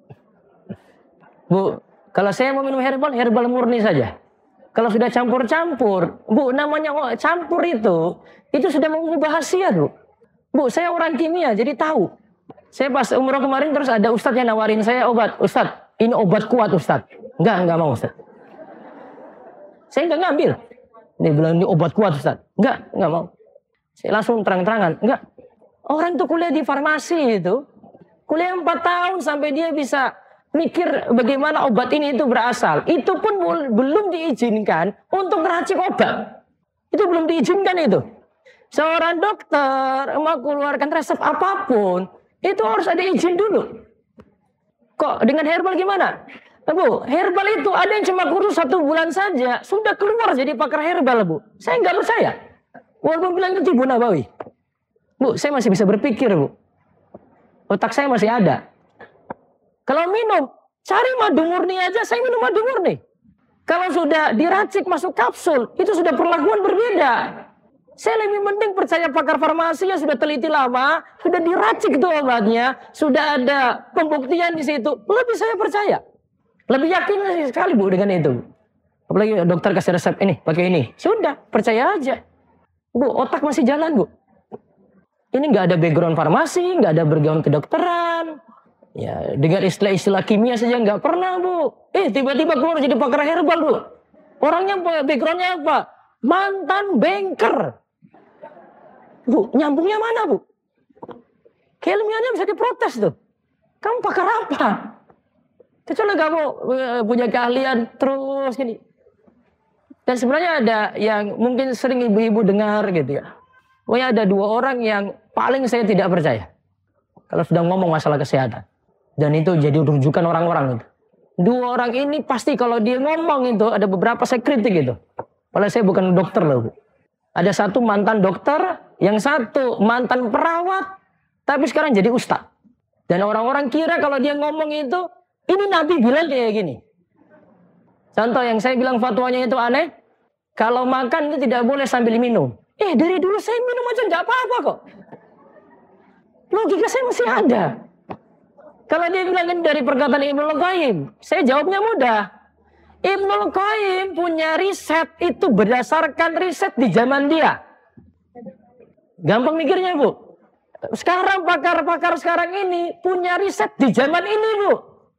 Bu, kalau saya mau minum herbal, herbal murni saja. Kalau sudah campur-campur, Bu, namanya campur itu sudah mengubah khasiat, Bu. Bu, saya orang kimia, jadi tahu. Saya pas umroh kemarin terus ada ustadz yang nawarin saya obat. Ustadz, ini obat kuat, Ustadz. Enggak mau, Ustadz. Saya enggak ngambil. Dia bilang ini obat kuat, Ustadz. Enggak mau. Saya langsung terang-terangan, enggak. Orang tuh kuliah di farmasi itu, kuliah 4 tahun sampai dia bisa mikir bagaimana obat ini itu berasal. Itu pun belum diizinkan untuk meracik obat. Itu belum diizinkan itu. Seorang dokter mau keluarkan resep apapun, itu harus ada izin dulu. Kok dengan herbal gimana? Bu, herbal itu ada yang cuma kursus 1 bulan saja, sudah keluar jadi pakar herbal, Bu. Saya nggak percaya. Walaupun bilang itu Ibu Nabawi. Bu, saya masih bisa berpikir, Bu. Otak saya masih ada. Kalau minum, cari madu murni aja, saya minum madu murni. Kalau sudah diracik masuk kapsul, itu sudah perlakuan berbeda. Saya lebih mending percaya pakar farmasi yang sudah teliti lama, sudah diracik itu obatnya, sudah ada pembuktian di situ. Lebih saya percaya. Lebih yakin sekali, Bu, dengan itu. Apalagi dokter kasih resep ini, pakai ini. Sudah, percaya aja. Bu, otak masih jalan, Bu. Ini nggak ada background farmasi, nggak ada background kedokteran. Ya, dengan istilah-istilah kimia saja nggak pernah, Bu. Tiba-tiba keluar jadi pakar herbal, Bu. Orangnya backgroundnya apa? Mantan banker. Bu, nyambungnya mana, Bu? Keilmiannya bisa diprotes tuh. Kamu pakar apa? Kecuali kamu punya keahlian terus gini. Dan sebenarnya ada yang mungkin sering ibu-ibu dengar gitu ya. Pokoknya ada 2 orang yang paling saya tidak percaya. Kalau sedang ngomong masalah kesehatan. Dan itu jadi rujukan orang-orang itu. 2 orang ini pasti kalau dia ngomong itu ada beberapa saya kritik gitu. Padahal saya bukan dokter loh, Bu. Ada 1 mantan dokter, yang 1 mantan perawat, tapi sekarang jadi ustadz. Dan orang-orang kira kalau dia ngomong itu, ini Nabi bilang kayak gini. Contoh yang saya bilang fatwanya itu aneh. Kalau makan itu tidak boleh sambil minum. Dari dulu saya minum aja nggak apa-apa kok. Logika saya masih ada. Kalau dia bilang dari perkataan Ibnul Qayyim, saya jawabnya mudah. Ibnul Qayyim punya riset itu berdasarkan riset di zaman dia. Gampang mikirnya, Bu. Sekarang pakar-pakar sekarang ini punya riset di zaman ini, Bu.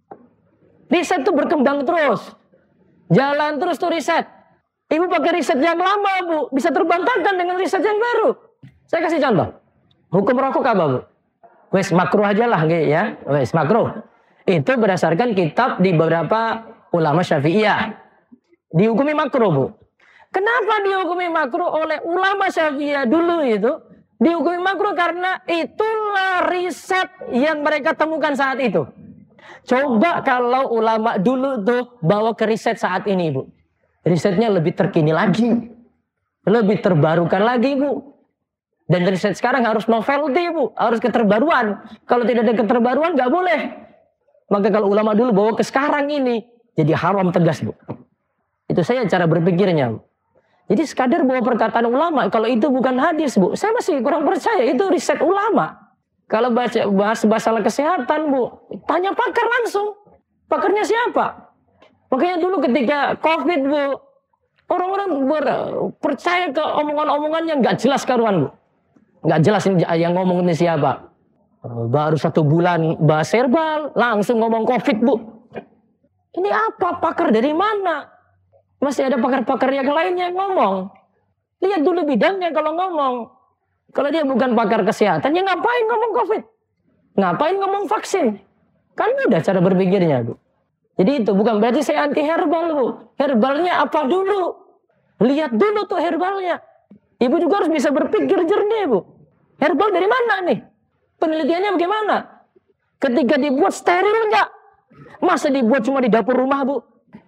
Riset itu berkembang terus. Jalan terus tuh riset. Ibu pakai riset yang lama, Bu. Bisa terbantahkan dengan riset yang baru. Saya kasih contoh. Hukum rokok apa, Bu? Wes makruh aja lah, ya. Wes makruh. Itu berdasarkan kitab di beberapa ulama Syafi'iyah. Dihukumi makruh, Bu. Kenapa dihukumi makruh oleh ulama Syafi'iyah dulu itu? Dihukumi makruh karena itulah riset yang mereka temukan saat itu. Coba kalau ulama dulu tuh bawa ke riset saat ini, Bu. Risetnya lebih terkini lagi. Lebih terbarukan lagi, Bu. Dan riset sekarang harus novelty, Bu. Harus keterbaruan. Kalau tidak ada keterbaruan, nggak boleh. Maka kalau ulama dulu bawa ke sekarang ini, jadi haram tegas, Bu. Itu saya cara berpikirnya, Bu. Jadi sekadar bawa perkataan ulama, kalau itu bukan hadis, Bu. Saya masih kurang percaya, itu riset ulama. Kalau bahas masalah kesehatan, Bu, tanya pakar langsung. Pakarnya siapa? Makanya dulu ketika COVID, Bu, orang-orang percaya ke omongan-omongan yang nggak jelas karuan, Bu. Nggak jelas yang ngomong ini siapa. Baru 1 bulan bahas herbal, langsung ngomong COVID, Bu. Ini apa? Pakar dari mana? Masih ada pakar-pakar yang lainnya yang ngomong. Lihat dulu bidangnya kalau ngomong. Kalau dia bukan pakar kesehatan, ya ngapain ngomong COVID? Ngapain ngomong vaksin? Kan udah cara berpikirnya, Bu. Jadi itu bukan berarti saya anti herbal, Bu. Herbalnya apa dulu? Lihat dulu tuh herbalnya. Ibu juga harus bisa berpikir jernih, Bu. Herbal dari mana nih? Penelitiannya bagaimana? Ketika dibuat steril enggak? Masa dibuat cuma di dapur rumah, Bu?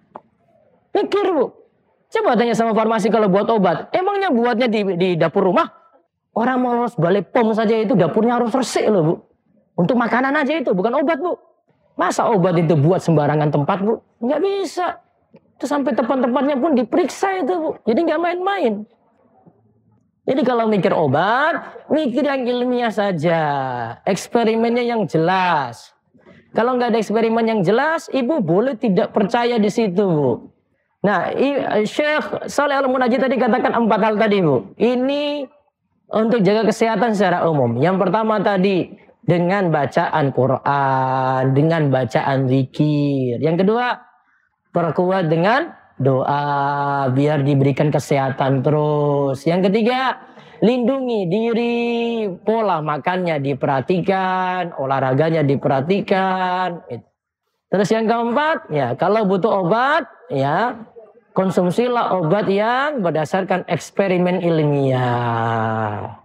Mikir, Bu. Coba tanya sama farmasi kalau buat obat. Emangnya buatnya di dapur rumah? Orang mau lolos balai pom saja itu dapurnya harus resik loh, Bu. Untuk makanan aja itu, bukan obat, Bu. Masa obat itu buat sembarangan tempat, Bu? Nggak bisa. Itu sampai tempat-tempatnya pun diperiksa itu, Bu. Jadi nggak main-main. Jadi kalau mikir obat, mikir yang ilmiah saja. Eksperimennya yang jelas. Kalau nggak ada eksperimen yang jelas, ibu boleh tidak percaya di situ, Bu. Nah, Syekh Shalih Al-Munajjid tadi katakan 4 hal tadi, Bu. Ini untuk jaga kesehatan secara umum. Yang pertama tadi, dengan bacaan Quran, dengan bacaan zikir. Yang kedua, perkuat dengan doa biar diberikan kesehatan terus. Yang ketiga, lindungi diri, pola makannya diperhatikan, olahraganya diperhatikan. Terus yang keempat, ya kalau butuh obat, ya konsumsilah obat yang berdasarkan eksperimen ilmiah.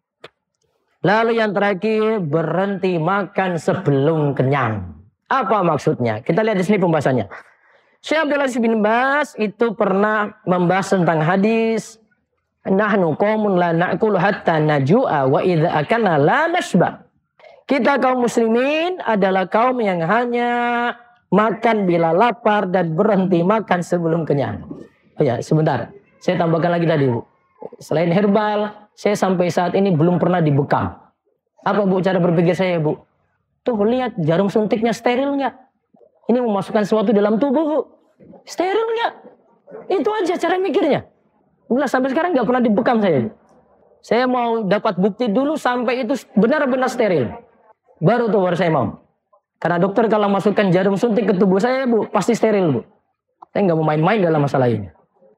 Lalu yang terakhir, berhenti makan sebelum kenyang. Apa maksudnya? Kita lihat di sini pembahasannya. Syekh Abdul Aziz bin Baz itu pernah membahas tentang hadis nahnu qaumun la na'kulu hatta najua wa idza akalna la nashba. Kita kaum muslimin adalah kaum yang hanya makan bila lapar dan berhenti makan sebelum kenyang. Oh ya, sebentar. Saya tambahkan lagi tadi, Bu. Selain herbal, saya sampai saat ini belum pernah dibekam. Apa, Bu, cara berpikir saya, Bu? Tuh, lihat jarum suntiknya steril nggak? Ini memasukkan sesuatu dalam tubuh, Bu. Steril nggak? Itu aja cara mikirnya. Enggak, sampai sekarang nggak pernah dibekam saya. Saya mau dapat bukti dulu sampai itu benar-benar steril. Baru saya mau. Karena dokter kalau masukkan jarum suntik ke tubuh saya, Bu, pasti steril, Bu. Saya nggak mau main-main dalam masalah ini.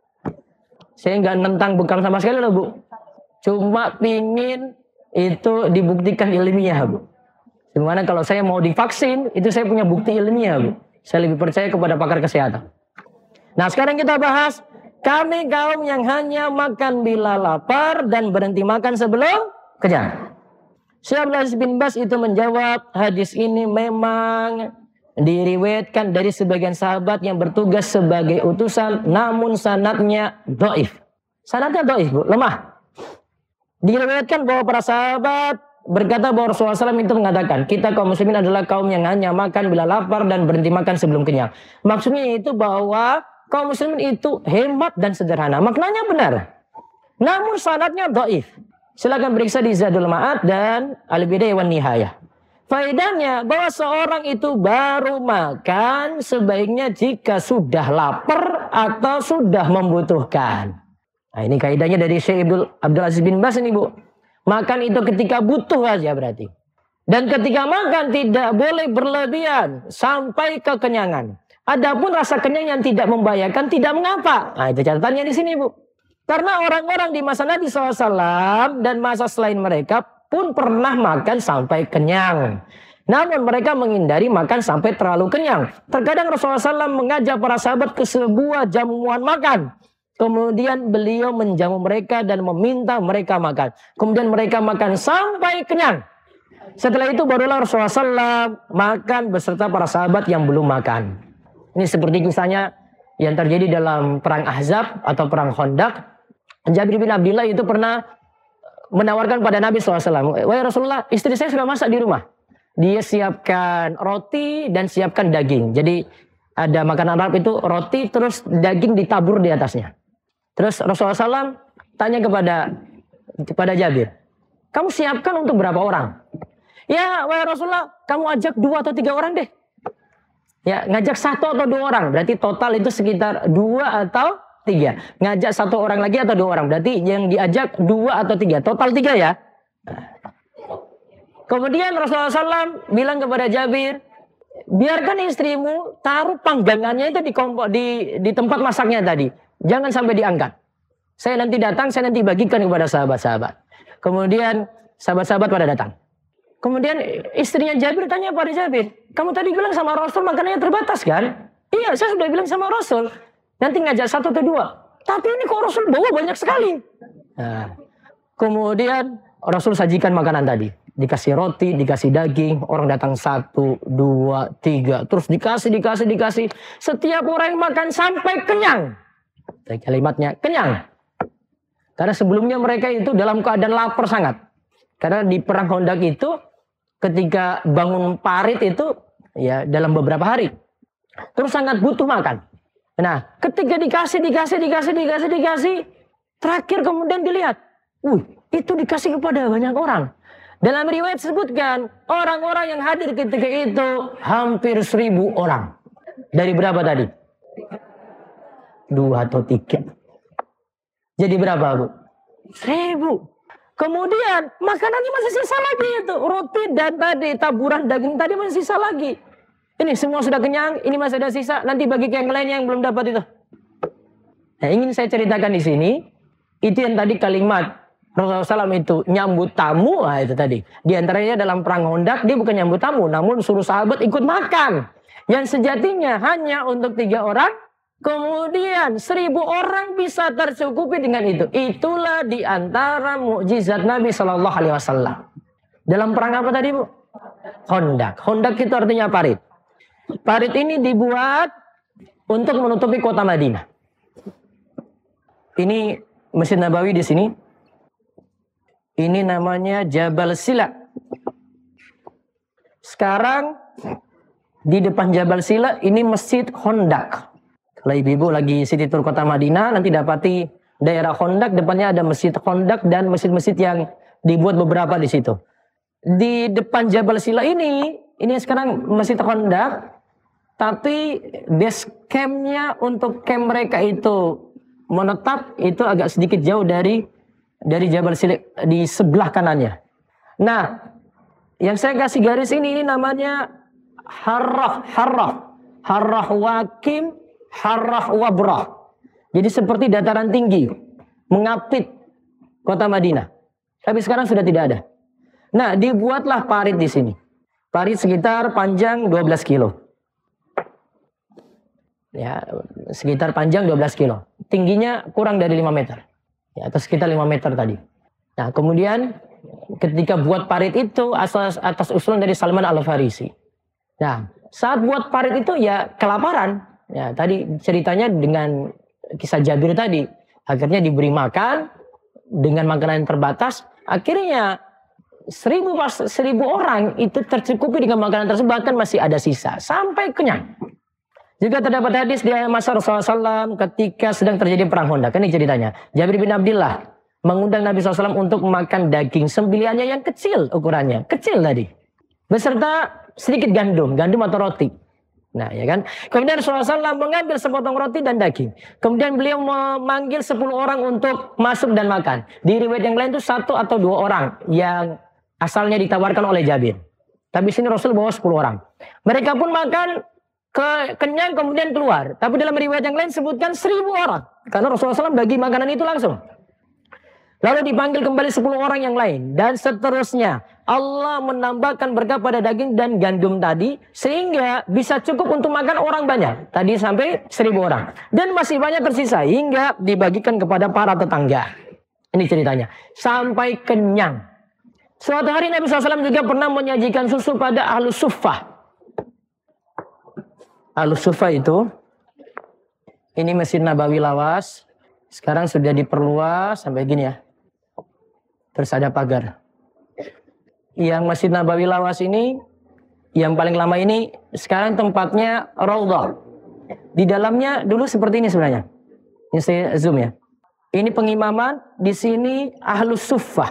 Saya nggak nentang bekam sama sekali loh, Bu. Cuma pingin itu dibuktikan ilmiah, Bu. Dimana kalau saya mau divaksin, itu saya punya bukti ilmiah, Bu. Saya lebih percaya kepada pakar kesehatan. Nah, sekarang kita bahas, kami kaum yang hanya makan bila lapar dan berhenti makan sebelum kenyang. Syekh Abdul Aziz bin Baz itu menjawab, hadis ini memang diriwayatkan dari sebagian sahabat yang bertugas sebagai utusan, namun sanadnya dhaif. Sanadnya dhaif, Bu, lemah. Diriwayatkan bahwa para sahabat berkata bahwa Rasulullah SAW itu mengatakan, kita kaum muslimin adalah kaum yang hanya makan bila lapar dan berhenti makan sebelum kenyang. Maksudnya itu bahwa kaum muslimin itu hemat dan sederhana. Maknanya benar. Namun sanadnya dhaif. Silakan periksa di Zadul Ma'ad dan Al-Bidayah wan Nihayah. Faedahnya bahwa seorang itu baru makan sebaiknya jika sudah lapar atau sudah membutuhkan. Nah, ini kaidahnya dari Syekh Abdul Aziz bin Baz ini, Bu. Makan itu ketika butuh aja berarti. Dan ketika makan tidak boleh berlebihan sampai kekenyangan. Adapun rasa kenyang yang tidak membahayakan tidak mengapa. Nah, itu catatannya di sini, Bu. Karena orang-orang di masa Nabi SAW dan masa selain mereka pun pernah makan sampai kenyang. Namun mereka menghindari makan sampai terlalu kenyang. Terkadang Rasulullah SAW mengajak para sahabat ke sebuah jamuan makan. Kemudian beliau menjamu mereka dan meminta mereka makan. Kemudian mereka makan sampai kenyang. Setelah itu barulah Rasulullah SAW makan beserta para sahabat yang belum makan. Ini seperti kisahnya yang terjadi dalam perang Ahzab atau perang Khandaq. Jabir bin Abdullah itu pernah menawarkan pada Nabi SAW, wahai Rasulullah, istri saya sudah masak di rumah. Dia siapkan roti dan siapkan daging. Jadi ada makanan Arab itu roti terus daging ditabur di atasnya. Terus Rasulullah SAW tanya kepada Jabir, kamu siapkan untuk berapa orang? Ya, wahai Rasulullah, kamu ajak 2 atau 3 orang deh. Ya, ngajak 1 atau 2 orang. Berarti total itu sekitar 2 atau 3. Ngajak 1 orang lagi atau 2 orang. Berarti yang diajak 2 atau 3. Total 3 ya. Kemudian Rasulullah SAW bilang kepada Jabir, biarkan istrimu taruh panggangannya itu di tempat masaknya tadi. Jangan sampai diangkat. Saya nanti datang, saya nanti bagikan kepada sahabat-sahabat. Kemudian sahabat-sahabat pada datang. Kemudian istrinya Jabir tanya pada Jabir, kamu tadi bilang sama Rasul makanannya terbatas kan? Iya, saya sudah bilang sama Rasul. Nanti ngajak 1 atau 2. Tapi ini kok Rasul bawa banyak sekali. Nah, kemudian Rasul sajikan makanan tadi. Dikasih roti, dikasih daging. Orang datang 1, 2, 3. Terus dikasih. Setiap orang makan sampai kenyang. Kalimatnya kenyang. Karena sebelumnya mereka itu dalam keadaan lapar sangat. Karena di perang Khandaq itu ketika bangun parit itu ya dalam beberapa hari. Terus sangat butuh makan. Nah, ketika dikasih, terakhir kemudian dilihat, itu dikasih kepada banyak orang. Dalam riwayat sebutkan, orang-orang yang hadir ketika itu hampir 1.000 orang. Dari berapa tadi? 2 atau 3. Jadi berapa, Bu? 1.000. Kemudian makanannya masih sisa lagi itu. Roti dan tadi taburan daging tadi masih sisa lagi. Ini semua sudah kenyang, ini masih ada sisa. Nanti bagi yang lainnya yang belum dapat itu. Nah, ingin saya ceritakan di sini, itu yang tadi kalimat Rasulullah SAW itu nyambut tamu, itu tadi. Di antaranya dalam perang Hondak, dia bukan nyambut tamu, namun suruh sahabat ikut makan. Yang sejatinya hanya untuk 3 orang, kemudian 1.000 orang bisa tercukupi dengan itu. Itulah di antara mukjizat Nabi Shallallahu Alaihi Wasallam. Dalam perang apa tadi, Bu? Hondak. Hondak itu artinya parit. Parit ini dibuat untuk menutupi kota Madinah. Ini Masjid Nabawi di sini. Ini namanya Jabal Sila. Sekarang di depan Jabal Sila ini Masjid Hondak. Kalau ibu-ibu lagi city tour kota Madinah, nanti dapati daerah Hondak, depannya ada Masjid Hondak dan masjid-masjid yang dibuat beberapa di situ. Di depan Jabal Sila ini sekarang Masjid Hondak. Tapi base campnya untuk camp mereka itu menetap itu agak sedikit jauh dari Jabal Sila di sebelah kanannya. Nah, yang saya kasih garis ini namanya Harrah Wakim, Harrah Wabrah. Jadi seperti dataran tinggi mengapit kota Madinah. Tapi sekarang sudah tidak ada. Nah, dibuatlah parit di sini. Parit sekitar panjang 12 kilo. Ya, sekitar panjang 12 kilo. Tingginya kurang dari 5 meter. Ya, atau sekitar 5 meter tadi. Nah, kemudian ketika buat parit itu atas usulan dari Salman Al-Farisi. Nah, saat buat parit itu ya kelaparan. Ya, tadi ceritanya dengan kisah Jabir tadi. Akhirnya diberi makan dengan makanan yang terbatas. Akhirnya 1.000 orang itu tercukupi dengan makanan tersebut, bahkan masih ada sisa sampai kenyang. Juga terdapat hadis di masa Rasulullah SAW ketika sedang terjadi perang Hondak. Ini ceritanya. Jabir bin Abdullah mengundang Nabi SAW untuk makan daging sembiliannya yang kecil ukurannya. Kecil tadi. Beserta sedikit gandum atau roti. Nah, ya kan. Kemudian Rasulullah SAW mengambil sepotong roti dan daging. Kemudian beliau memanggil 10 orang untuk masuk dan makan. Di riwayat yang lain itu 1 atau 2 orang yang asalnya ditawarkan oleh Jabir. Tapi sini Rasul bawa 10 orang. Mereka pun makan kenyang kemudian keluar. Tapi dalam riwayat yang lain sebutkan 1.000 orang. Karena Rasulullah SAW bagi makanan itu langsung. Lalu dipanggil kembali 10 orang yang lain. Dan seterusnya. Allah menambahkan berkah pada daging dan gandum tadi. Sehingga bisa cukup untuk makan orang banyak. Tadi sampai 1.000 orang. Dan masih banyak tersisa. Hingga dibagikan kepada para tetangga. Ini ceritanya. Sampai kenyang. Suatu hari Nabi SAW juga pernah menyajikan susu pada Ahlus Suffah. Ahlus Suffah itu, ini Masjid Nabawi lawas, sekarang sudah diperluas sampai gini ya. Terus ada pagar. Yang Masjid Nabawi lawas ini, yang paling lama ini, sekarang tempatnya Raudhah. Di dalamnya dulu seperti ini sebenarnya. Ini saya zoom ya. Ini pengimaman, di sini Ahlus Suffah.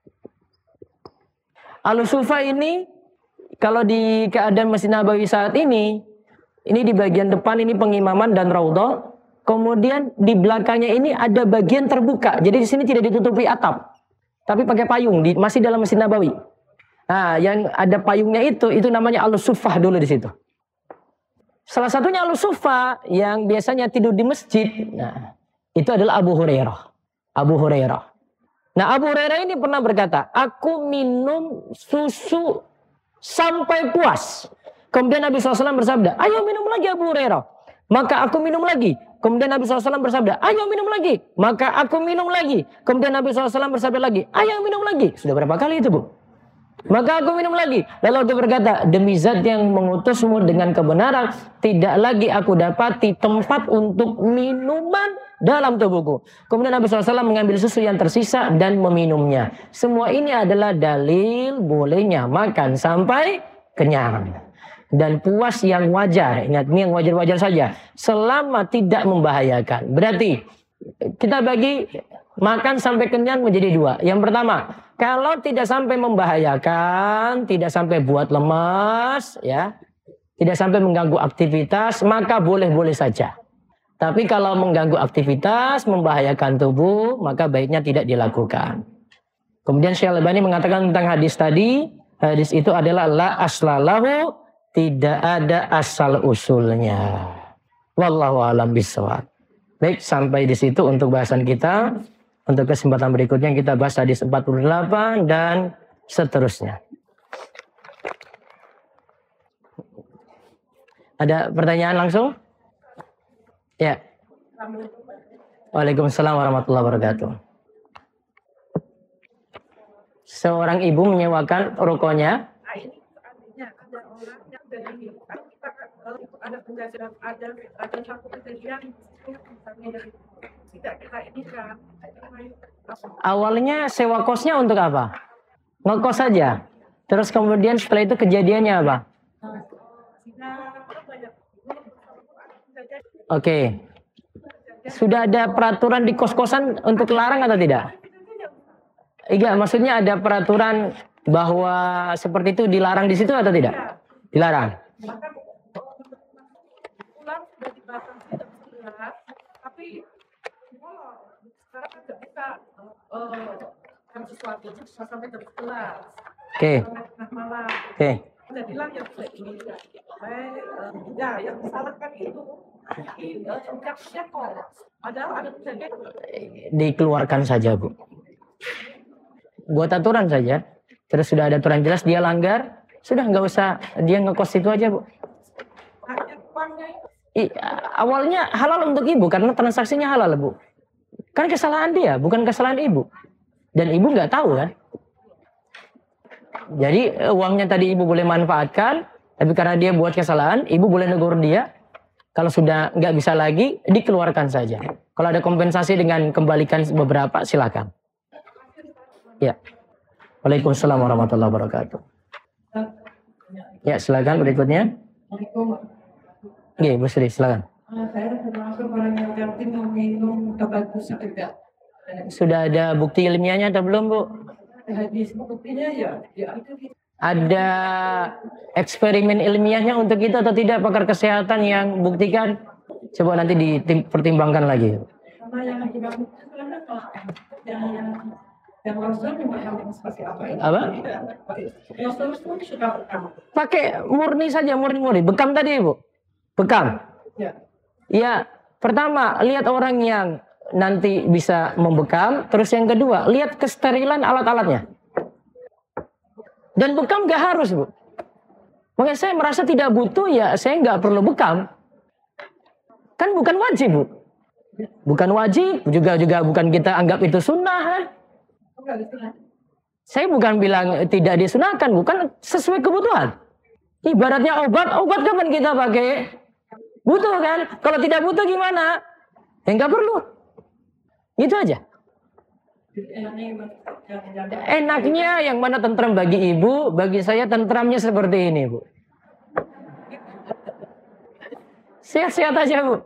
Ahlus Suffah ini, kalau di keadaan Masjid Nabawi saat ini di bagian depan ini pengimaman dan raudhah. Kemudian di belakangnya ini ada bagian terbuka. Jadi di sini tidak ditutupi atap, tapi pakai payung. Masih dalam Masjid Nabawi. Nah, yang ada payungnya itu namanya Ahlus Suffah dulu di situ. Salah satunya Ahlus Suffah yang biasanya tidur di masjid. Nah, itu adalah Abu Hurairah. Nah, Abu Hurairah ini pernah berkata, aku minum susu sampai puas. Kemudian Nabi SAW bersabda, ayo minum lagi Abu Hurairah. Maka aku minum lagi. Kemudian Nabi SAW bersabda, ayo minum lagi. Maka aku minum lagi. Kemudian Nabi SAW bersabda lagi, ayo minum lagi. Sudah berapa kali itu, Bu? Maka aku minum lagi. Lalu aku berkata, demi zat yang mengutusmu dengan kebenaran, tidak lagi aku dapati tempat untuk minuman dalam tubuhku. Kemudian Nabi SAW mengambil susu yang tersisa dan meminumnya. Semua ini adalah dalil bolehnya makan sampai kenyang. dan puas yang wajar. Ingat, ini yang wajar-wajar saja. Selama tidak membahayakan. Berarti kita bagi makan sampai kenyang menjadi dua. Yang pertama, kalau tidak sampai membahayakan, tidak sampai buat lemas, ya, tidak sampai mengganggu aktivitas, maka boleh-boleh saja. Tapi kalau mengganggu aktivitas, membahayakan tubuh, maka baiknya tidak dilakukan. Kemudian Syekh Al-Albani mengatakan tentang hadis tadi, hadis itu adalah la aslalahu, tidak ada asal usulnya. Wallahu a'lam bishawab. Baik, sampai di situ untuk bahasan kita. Untuk kesempatan berikutnya kita bahas hadis 48 dan seterusnya. Ada pertanyaan langsung? Ya. Waalaikumsalam warahmatullahi wabarakatuh. Seorang ibu menyewakan rukonya. Ada penjelasan, ada satu kejadian tidak kita ini kan. Awalnya sewa kosnya untuk apa? Ngekos saja. Terus kemudian setelah itu kejadiannya apa? Oke. Sudah ada peraturan di kos-kosan untuk larang atau tidak? Iya, maksudnya ada peraturan bahwa seperti itu dilarang di situ atau tidak? Dilarang. Tapi sekarang tidak bisa sesuatu sampai jam 11. Oke. Oke. Udah bilang ya ini ya yang disalahkan itu puncaknya kok. Padahal ada kejadian. Dikeluarkan saja, Bu. Buat aturan saja. Terus sudah ada aturan jelas, dia langgar, sudah nggak usah dia ngekos itu aja, Bu. Awalnya halal untuk ibu karena transaksinya halal, Bu. Kan kesalahan dia, bukan kesalahan ibu. Dan ibu nggak tahu kan. Jadi uangnya tadi ibu boleh manfaatkan, tapi karena dia buat kesalahan, ibu boleh negur dia. Kalau sudah nggak bisa lagi, dikeluarkan saja. Kalau ada kompensasi dengan kembalikan beberapa, silakan. Ya. Waalaikumsalam warahmatullahi wabarakatuh. Ya, silakan berikutnya. Oke, Bu Sri, silakan. Saya termasuk orang yang yakin meminum obat atau tidak. Sudah ada bukti ilmiahnya atau belum, Bu? Hadis buktinya ya. Ada eksperimen ilmiahnya untuk itu atau tidak, pakar kesehatan yang buktikan? Coba nanti dipertimbangkan lagi. Sama yang apa? Pakai murni saja, murni. Bekam tadi, Bu. Bekam. Ya, pertama lihat orang yang nanti bisa membekam, terus yang kedua lihat kesterilan alat-alatnya. Dan bekam gak harus, Bu. Makanya saya merasa tidak butuh, ya saya nggak perlu bekam. Kan bukan wajib, Bu. Bukan wajib, juga bukan kita anggap itu sunnah kan. Saya bukan bilang tidak disunahkan, bukan sesuai kebutuhan. Ibaratnya obat kapan kita pakai? Butuh kan? Kalau tidak butuh gimana? Ya nggak perlu. Gitu aja. Enaknya yang mana tentram bagi ibu, bagi saya tentramnya seperti ini, Bu. Sehat-sehat aja, Bu.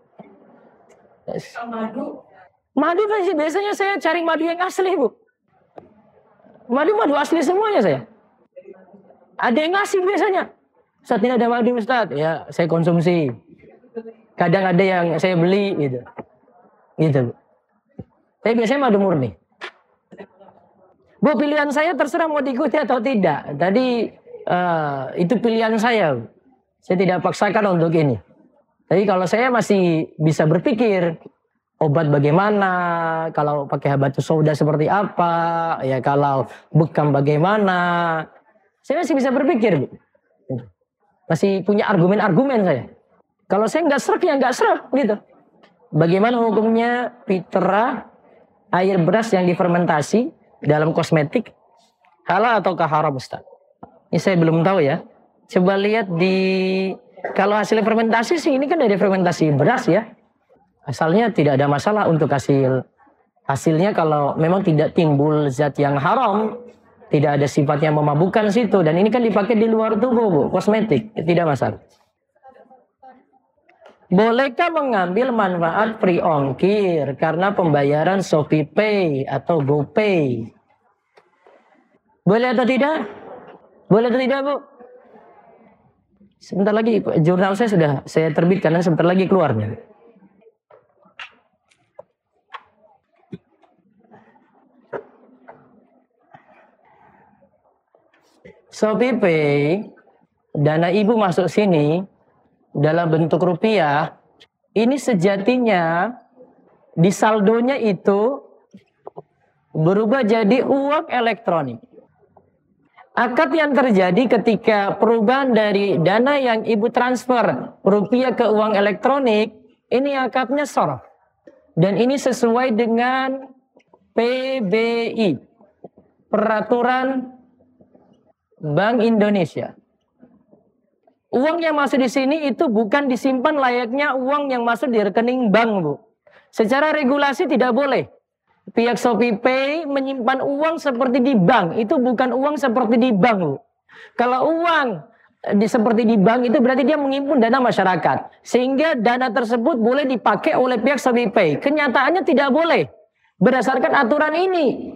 Madu biasanya saya cari madu yang asli, Bu. Madu asli semuanya saya. Ada yang ngasih biasanya. Ustaz, ini ada madu, Ustaz. Ya, saya konsumsi. Kadang ada yang saya beli gitu. Gitu, Bu. Tapi biasanya madu murni. Bu, pilihan saya terserah mau diikuti atau tidak. Tadi itu pilihan saya. Saya tidak paksakan untuk ini. Tapi kalau saya masih bisa berpikir obat bagaimana, kalau pakai habatus sauda seperti apa, ya kalau bekam bagaimana. Saya masih bisa berpikir, Bu. Masih punya argumen-argumen saya. Kalau saya nggak serap, ya nggak serap gitu. Bagaimana hukumnya fitra air beras yang difermentasi dalam kosmetik, halal ataukah haram, Ustaz? Ini saya belum tahu ya. Coba lihat kalau hasil fermentasi sih, ini kan dari fermentasi beras ya. Asalnya tidak ada masalah untuk hasilnya kalau memang tidak timbul zat yang haram, Tidak ada sifatnya memabukkan situ. Dan ini kan dipakai di luar tubuh, Bu. Kosmetik. Tidak masalah. Bolehkah mengambil manfaat free ongkir karena pembayaran Shopee Pay atau GoPay? Boleh atau tidak? Boleh atau tidak, Bu? Sebentar lagi jurnal saya sudah saya terbitkan dan sebentar lagi keluarnya. Shopee Pay, dana ibu masuk sini dalam bentuk rupiah, ini sejatinya di saldonya itu berubah jadi uang elektronik. Akad yang terjadi ketika perubahan dari dana yang ibu transfer rupiah ke uang elektronik, ini akadnya sorof. Dan ini sesuai dengan PBI, Peraturan Bank Indonesia. Uang yang masuk di sini itu bukan disimpan layaknya uang yang masuk di rekening bank, Bu. Secara regulasi tidak boleh. Pihak Shopee Pay menyimpan uang seperti di bank. Itu bukan uang seperti di bank, Bu. Kalau uang seperti di bank itu berarti dia menghimpun dana masyarakat. Sehingga dana tersebut boleh dipakai oleh pihak Shopee Pay. Kenyataannya tidak boleh. Berdasarkan aturan ini.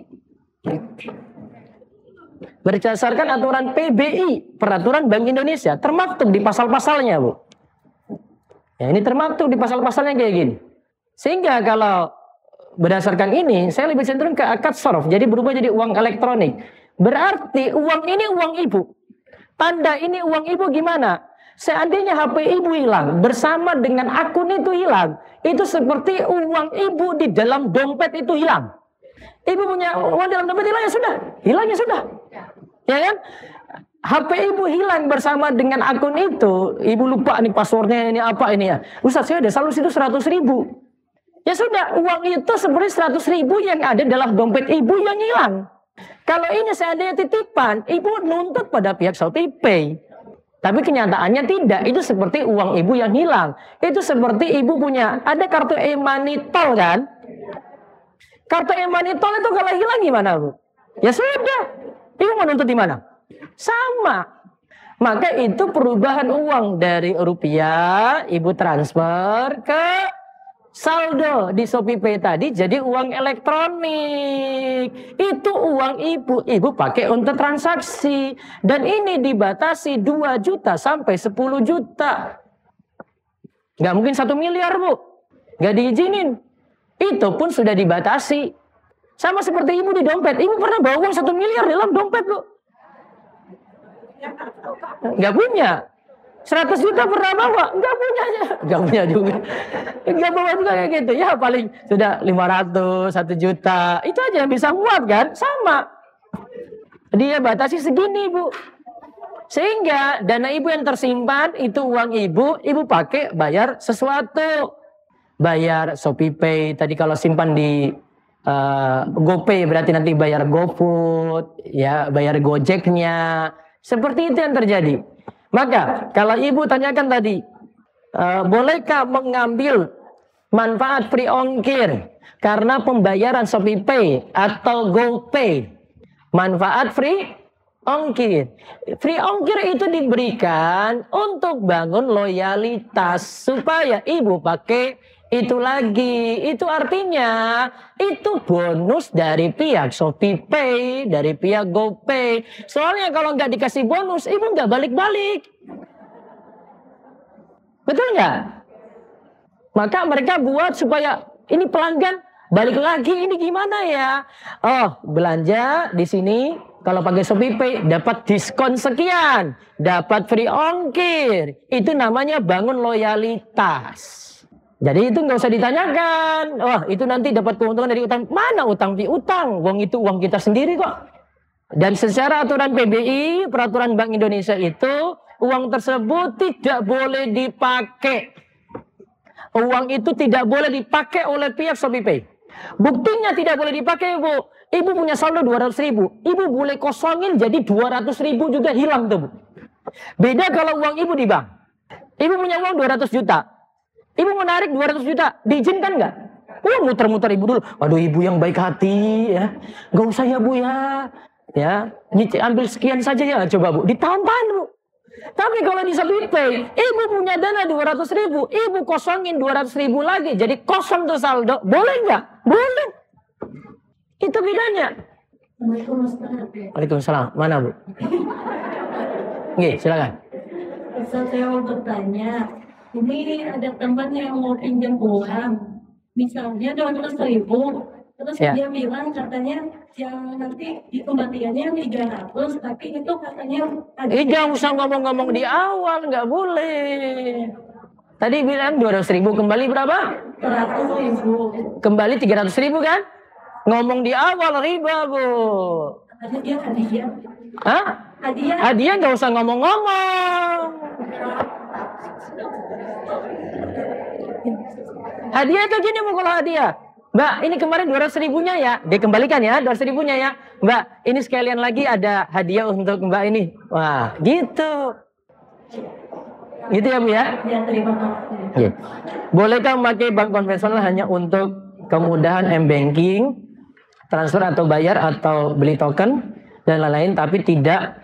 Berdasarkan aturan PBI, Peraturan Bank Indonesia. Termaktub di pasal-pasalnya, Bu. Ya, ini termaktub di pasal-pasalnya kayak gini. Sehingga kalau berdasarkan ini, saya lebih cenderung ke akad sorof. Jadi berubah jadi uang elektronik. Berarti uang ini uang ibu. Tanda ini uang ibu gimana? Seandainya HP ibu hilang, bersama dengan akun itu hilang. Itu seperti uang ibu di dalam dompet itu hilang. Ibu punya uang dalam dompet hilang, ya sudah. Hilang, ya sudah. Ya kan? HP ibu hilang bersama dengan akun itu. Ibu lupa nih passwordnya, ini apa ini ya. Ustaz, saya ada saldo situ 100.000. Ya sudah, uang itu sebenarnya 100.000 yang ada dalam dompet ibu yang hilang. Kalau ini seandainya titipan, ibu nuntut pada pihak Shopee Pay. Tapi kenyataannya tidak, itu seperti uang ibu yang hilang. Itu seperti ibu punya, ada kartu e-money tol kan? Kartu e-money tol itu kalau hilang gimana, Bu? Ya sudah, ibu mau nuntut di mana? Sama. Maka itu perubahan uang dari rupiah, ibu transfer ke saldo di Shopee Pay tadi jadi uang elektronik. Itu uang ibu pakai untuk transaksi. Dan ini dibatasi 2 juta sampai 10 juta. Nggak mungkin 1 miliar, Bu. Nggak diizinin. Itu pun sudah dibatasi. Sama seperti ibu di dompet. Ibu pernah bawa uang 1 miliar dalam dompet, Bu? Nggak punya. 100 juta pernah bawa? Enggak punya. Enggak punya juga. Enggak bawa juga kayak gitu. Ya paling sudah 500, 1 juta. Itu aja yang bisa muat kan? Sama. Dia batasi segini, Bu. Sehingga dana ibu yang tersimpan itu uang ibu pakai bayar sesuatu. Bayar Shopee Pay. Tadi kalau simpan di GoPay berarti nanti bayar GoFood. Ya, bayar Gojeknya. Seperti itu yang terjadi. Maka kalau ibu tanyakan tadi, bolehkah mengambil manfaat free ongkir karena pembayaran Shopee Pay atau GoPay? Manfaat free ongkir. Free ongkir itu diberikan untuk bangun loyalitas supaya ibu pakai itu lagi. Itu artinya itu bonus dari pihak Shopee Pay, dari pihak GoPay. Soalnya kalau nggak dikasih bonus, ibu nggak balik-balik. Betul nggak? Maka mereka buat supaya ini pelanggan balik lagi, ini gimana ya? Oh, belanja di sini kalau pakai Shopee Pay dapat diskon sekian, dapat free ongkir. Itu namanya bangun loyalitas. Jadi itu nggak usah ditanyakan. Wah, itu nanti dapat keuntungan dari utang. Mana utang piutang? Uang itu uang kita sendiri kok. Dan secara aturan PBI, Peraturan Bank Indonesia itu, uang tersebut tidak boleh dipakai. Uang itu tidak boleh dipakai oleh pihak Shopee Pay. Buktinya tidak boleh dipakai, Bu. Ibu punya saldo 200.000. Ibu boleh kosongin jadi 200.000 juga hilang tuh, Bu. Beda kalau uang ibu di bank. Ibu punya uang 200 juta. Ibu mau narik 200 juta, diizinkan nggak? Muter-muter ibu dulu. Waduh, ibu yang baik hati ya. Nggak usah ya, Bu ya. Ya, ambil sekian saja ya, coba Bu, ditahan-tahan Bu. Tapi kalau di ShopeePay, ibu punya dana 200.000, ibu kosongin 200.000 lagi, jadi kosong tuh saldo, boleh nggak? Boleh. Itu bedanya. Waalaikumsalam. Mana Bu? Oke, silakan. Saya mau bertanya, ini ada teman yang mau pinjam uang, misalnya 200.000, terus Ya. dia bilang katanya yang nanti dikembaliannya 300, tapi itu katanya Jangan usah ngomong-ngomong di awal, nggak boleh. Tadi bilang 200.000, kembali berapa? 100.000. Kembali 300.000 kan? Ngomong di awal riba Bu. Katanya dia hadiah. Hah? Hadiah. Hadiah nggak usah ngomong-ngomong. Hadiah itu gini Bu, kalau hadiah. Mbak, ini kemarin 200.000-nya ya, dikembalikan ya 200.000-nya ya. Mbak, ini sekalian lagi ada hadiah untuk Mbak ini. Wah, gitu. Gitu ya Bu ya? Ya, terima kasih. Ya. Bolehkah memakai bank konvensional hanya untuk kemudahan m-banking, transfer atau bayar atau beli token dan lain-lain, tapi tidak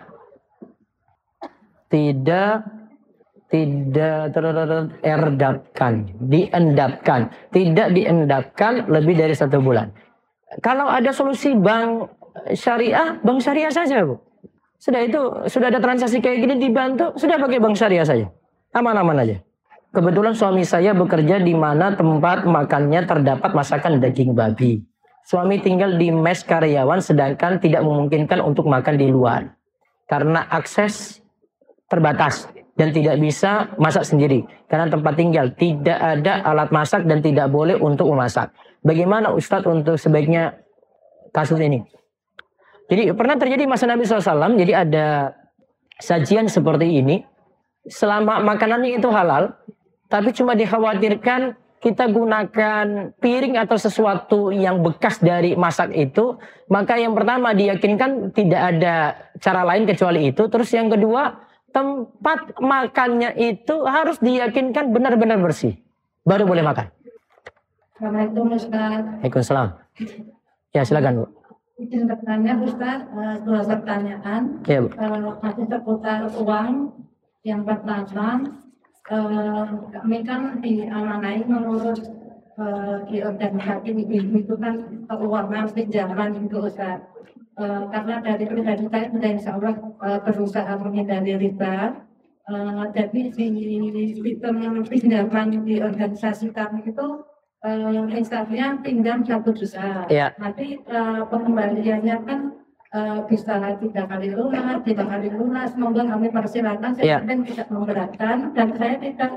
diendapkan lebih dari 1 bulan. Kalau ada solusi bank syariah saja Bu. Sudah ada transaksi kayak gini dibantu, sudah pakai bank syariah saja. Aman-aman aja. Kebetulan suami saya bekerja di mana tempat makannya terdapat masakan daging babi. Suami tinggal di mes karyawan sedangkan tidak memungkinkan untuk makan di luar. Karena akses terbatas dan tidak bisa masak sendiri. Karena tempat tinggal tidak ada alat masak dan tidak boleh untuk memasak. Bagaimana Ustadz untuk sebaiknya kasus ini? Jadi pernah terjadi masa Nabi SAW, jadi ada sajian seperti ini. Selama makanannya itu halal, tapi cuma dikhawatirkan kita gunakan piring atau sesuatu yang bekas dari masak itu, maka yang pertama diyakinkan tidak ada cara lain kecuali itu. Terus yang kedua, tempat makannya itu harus diyakinkan benar-benar bersih, baru boleh makan. Assalamualaikum Ustaz. Waalaikumsalam. Ya silakan Bu. Izin bertanya Ustaz, dua pertanyaan. Ya Bu. Masih seputar uang. Yang pertama, kami kan diamanai mengurus di organisasi itu kan keuangan pinjaman itu Ustaz. Karena dari pribadi saya sudah insya Allah berusaha menghindari riba. Jadi di sistem pinjaman di organisasi kami itu misalnya pinjam 1 juta. Ya. Nanti pengembaliannya kan bisa 3 kali lunas, semoga kami persilakan, saya tidak memberatkan dan saya tidak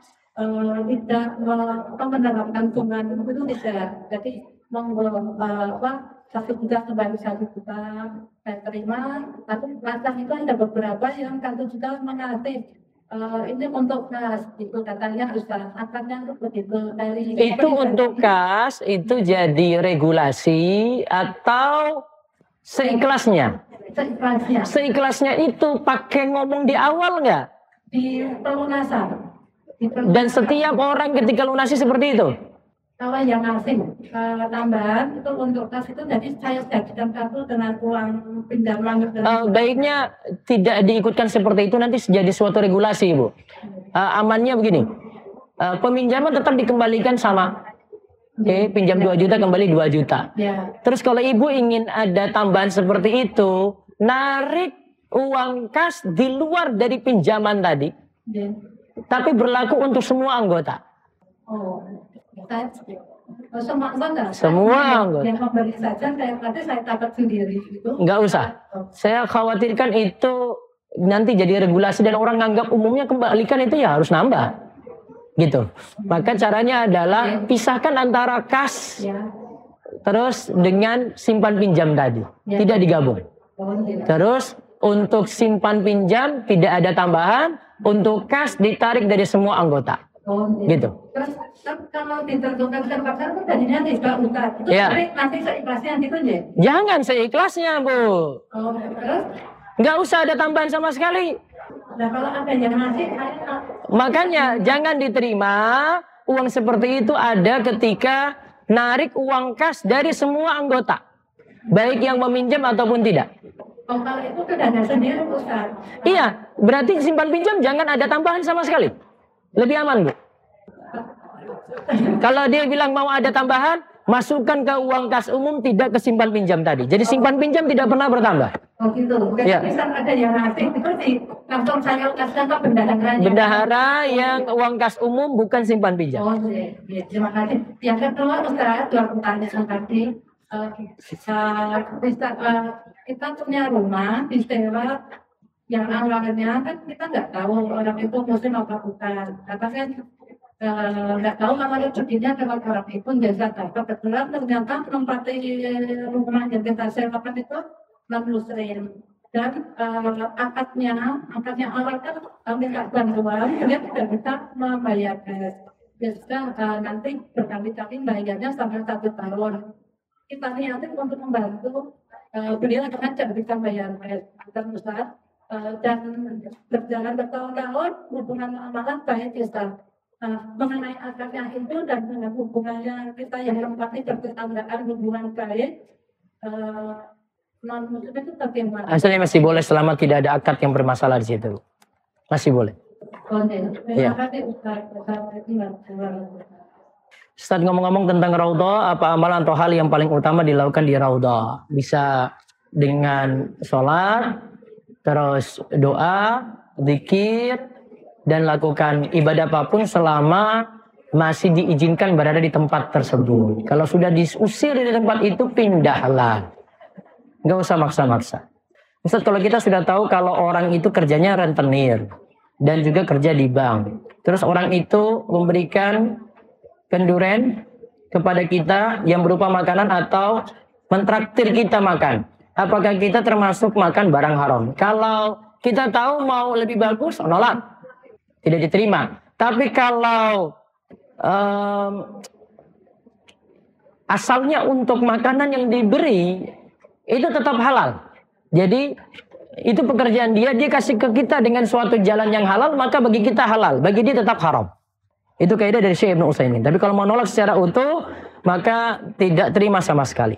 menerapkan bunga itu tidak. Jadi satu juta kembali 1 juta saya terima, tapi langkah itu ada beberapa yang 1 juta mengatif. Ini untuk kas, itu katanya Ustaz, akarnya begitu dari itu untuk kas itu jadi regulasi atau seikhlasnya? Seikhlasnya itu pakai ngomong di awal nggak? Di pelunasan. Dan setiap orang ketika lunasi seperti itu? Kalau yang asing tambahan itu untuk kas itu, jadi saya jadikan kartu dengan uang pinjaman. Baiknya tidak diikutkan seperti itu, nanti jadi suatu regulasi Bu. Amannya begini, peminjaman tetap dikembalikan sama. Oke, pinjam 2 juta kembali 2 juta. Ya. Terus kalau ibu ingin ada tambahan seperti itu, narik uang kas di luar dari pinjaman tadi. Ya. Tapi berlaku untuk semua anggota. Oh, semua anggota? Semua anggota. Yang memberi saja, saya dapat sendiri. Gitu. Nggak usah. Saya khawatirkan itu nanti jadi regulasi dan orang nganggap umumnya kembalikan itu ya harus nambah. Gitu. Maka caranya adalah pisahkan antara kas terus dengan simpan pinjam tadi. Tidak digabung. Terus untuk simpan pinjam tidak ada tambahan, untuk kas ditarik dari semua anggota. Gitu. Terus kalau ditentukan terpaksa itu jadinya tidak utah. Itu nanti seikhlasnya gitu ya? Jangan seikhlasnya Bu. Terus? Nggak usah ada tambahan sama sekali. Nah kalau ada yang ngasih, makanya jangan diterima uang seperti itu ada ketika narik uang kas dari semua anggota, baik yang meminjam ataupun tidak. Kalau itu sudah ada sendiri Ustaz. Iya, berarti simpan pinjam jangan ada tambahan sama sekali. Lebih aman, Bu. Kalau dia bilang mau ada tambahan, masukkan ke uang kas umum, tidak ke simpan pinjam tadi. Jadi simpan pinjam tidak pernah bertambah. Oh gitu. Jadi Ya. misal ada yang ngasih itu langsung saya kasih ke bendaharanya. Bendahara yang uang kas umum bukan simpan pinjam. Oh iya, iya. Terima kasih. Yang kedua Ustaz, dua pertanyaan tadi. Kita punya rumah disewa yang awalnya kan kita nggak tahu orang itu muslim apa bukan. Katanya nggak tahu nama rezekinya lewat orang itu jasa apa. Kebetulan ternyata menempati rumah yang kita sewakan itu non muslim. Dan akadnya awal kan minta bantuan, dia tidak bisa membayarnya. Biasa nanti berkali-kali bayarnya sampai 1 tahun. Kita niatin untuk membantu beliau akan tidak bisa bayar Ustaz. Dan berjalan bertahun-tahun hubungan amalan baik Ustaz. Mengenai akadnya itu dan dengan hubungannya kita yang menempati bertetanggaan hubungan baik non muslim itu bagaimana? Asalnya masih boleh selama tidak ada akad yang bermasalah di situ. Masih boleh. Terima kasih Ustaz. Ustaz ngomong-ngomong tentang raudhah, apa amalan atau hal yang paling utama dilakukan di raudhah? Bisa dengan sholat, terus doa, zikir, dan lakukan ibadah apapun selama masih diizinkan berada di tempat tersebut. Kalau sudah diusir dari tempat itu, pindahlah. Nggak usah maksa-maksa. Ustaz, kalau kita sudah tahu kalau orang itu kerjanya rentenir dan juga kerja di bank, terus orang itu memberikan kenduren kepada kita yang berupa makanan atau mentraktir kita makan, apakah kita termasuk makan barang haram? Kalau kita tahu mau lebih bagus, nolak, tidak diterima. Tapi kalau asalnya untuk makanan yang diberi itu tetap halal. Jadi itu pekerjaan dia kasih ke kita dengan suatu jalan yang halal, maka bagi kita halal, bagi dia tetap haram. Itu kaidah dari Syekh Ibnu Utsaimin. Tapi kalau mau nolak secara utuh, maka tidak terima sama sekali.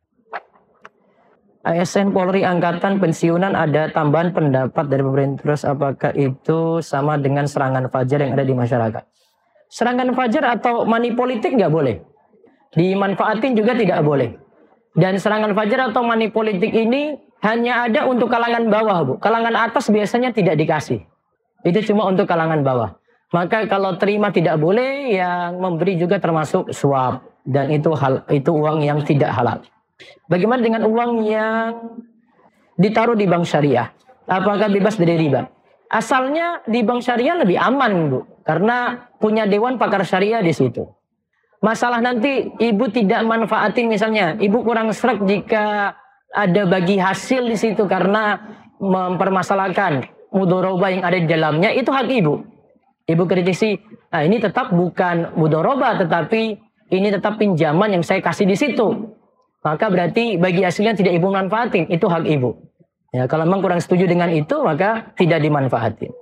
ASN Polri Angkatan Pensiunan ada tambahan pendapat dari pemerintah. Terus apakah itu sama dengan serangan fajar yang ada di masyarakat? Serangan fajar atau money politik nggak boleh. Dimanfaatin juga tidak boleh. Dan serangan fajar atau money politik ini hanya ada untuk kalangan bawah, Bu. Kalangan atas biasanya tidak dikasih. Itu cuma untuk kalangan bawah. Maka kalau terima tidak boleh, yang memberi juga termasuk suap. Dan itu uang yang tidak halal. Bagaimana dengan uang yang ditaruh di bank syariah? Apakah bebas dari riba? Asalnya di bank syariah lebih aman, Bu. Karena punya dewan pakar syariah di situ. Masalah nanti ibu tidak manfaatin, misalnya ibu kurang sreg jika ada bagi hasil di situ karena mempermasalahkan mudharabah yang ada di dalamnya, itu hak ibu. Ibu kritisi, nah ini tetap bukan mudharabah, tetapi ini tetap pinjaman yang saya kasih di situ. Maka berarti bagi hasilnya tidak ibu manfaatin, itu hak ibu. Ya, kalau memang kurang setuju dengan itu, maka tidak dimanfaatin.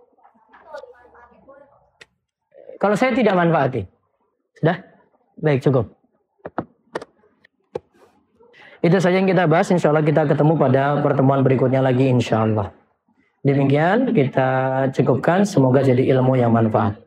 Kalau saya tidak manfaatin, sudah? Baik, cukup. Itu saja yang kita bahas. Insya Allah kita ketemu pada pertemuan berikutnya lagi, insya Allah. Demikian kita cukupkan. Semoga jadi ilmu yang manfaat.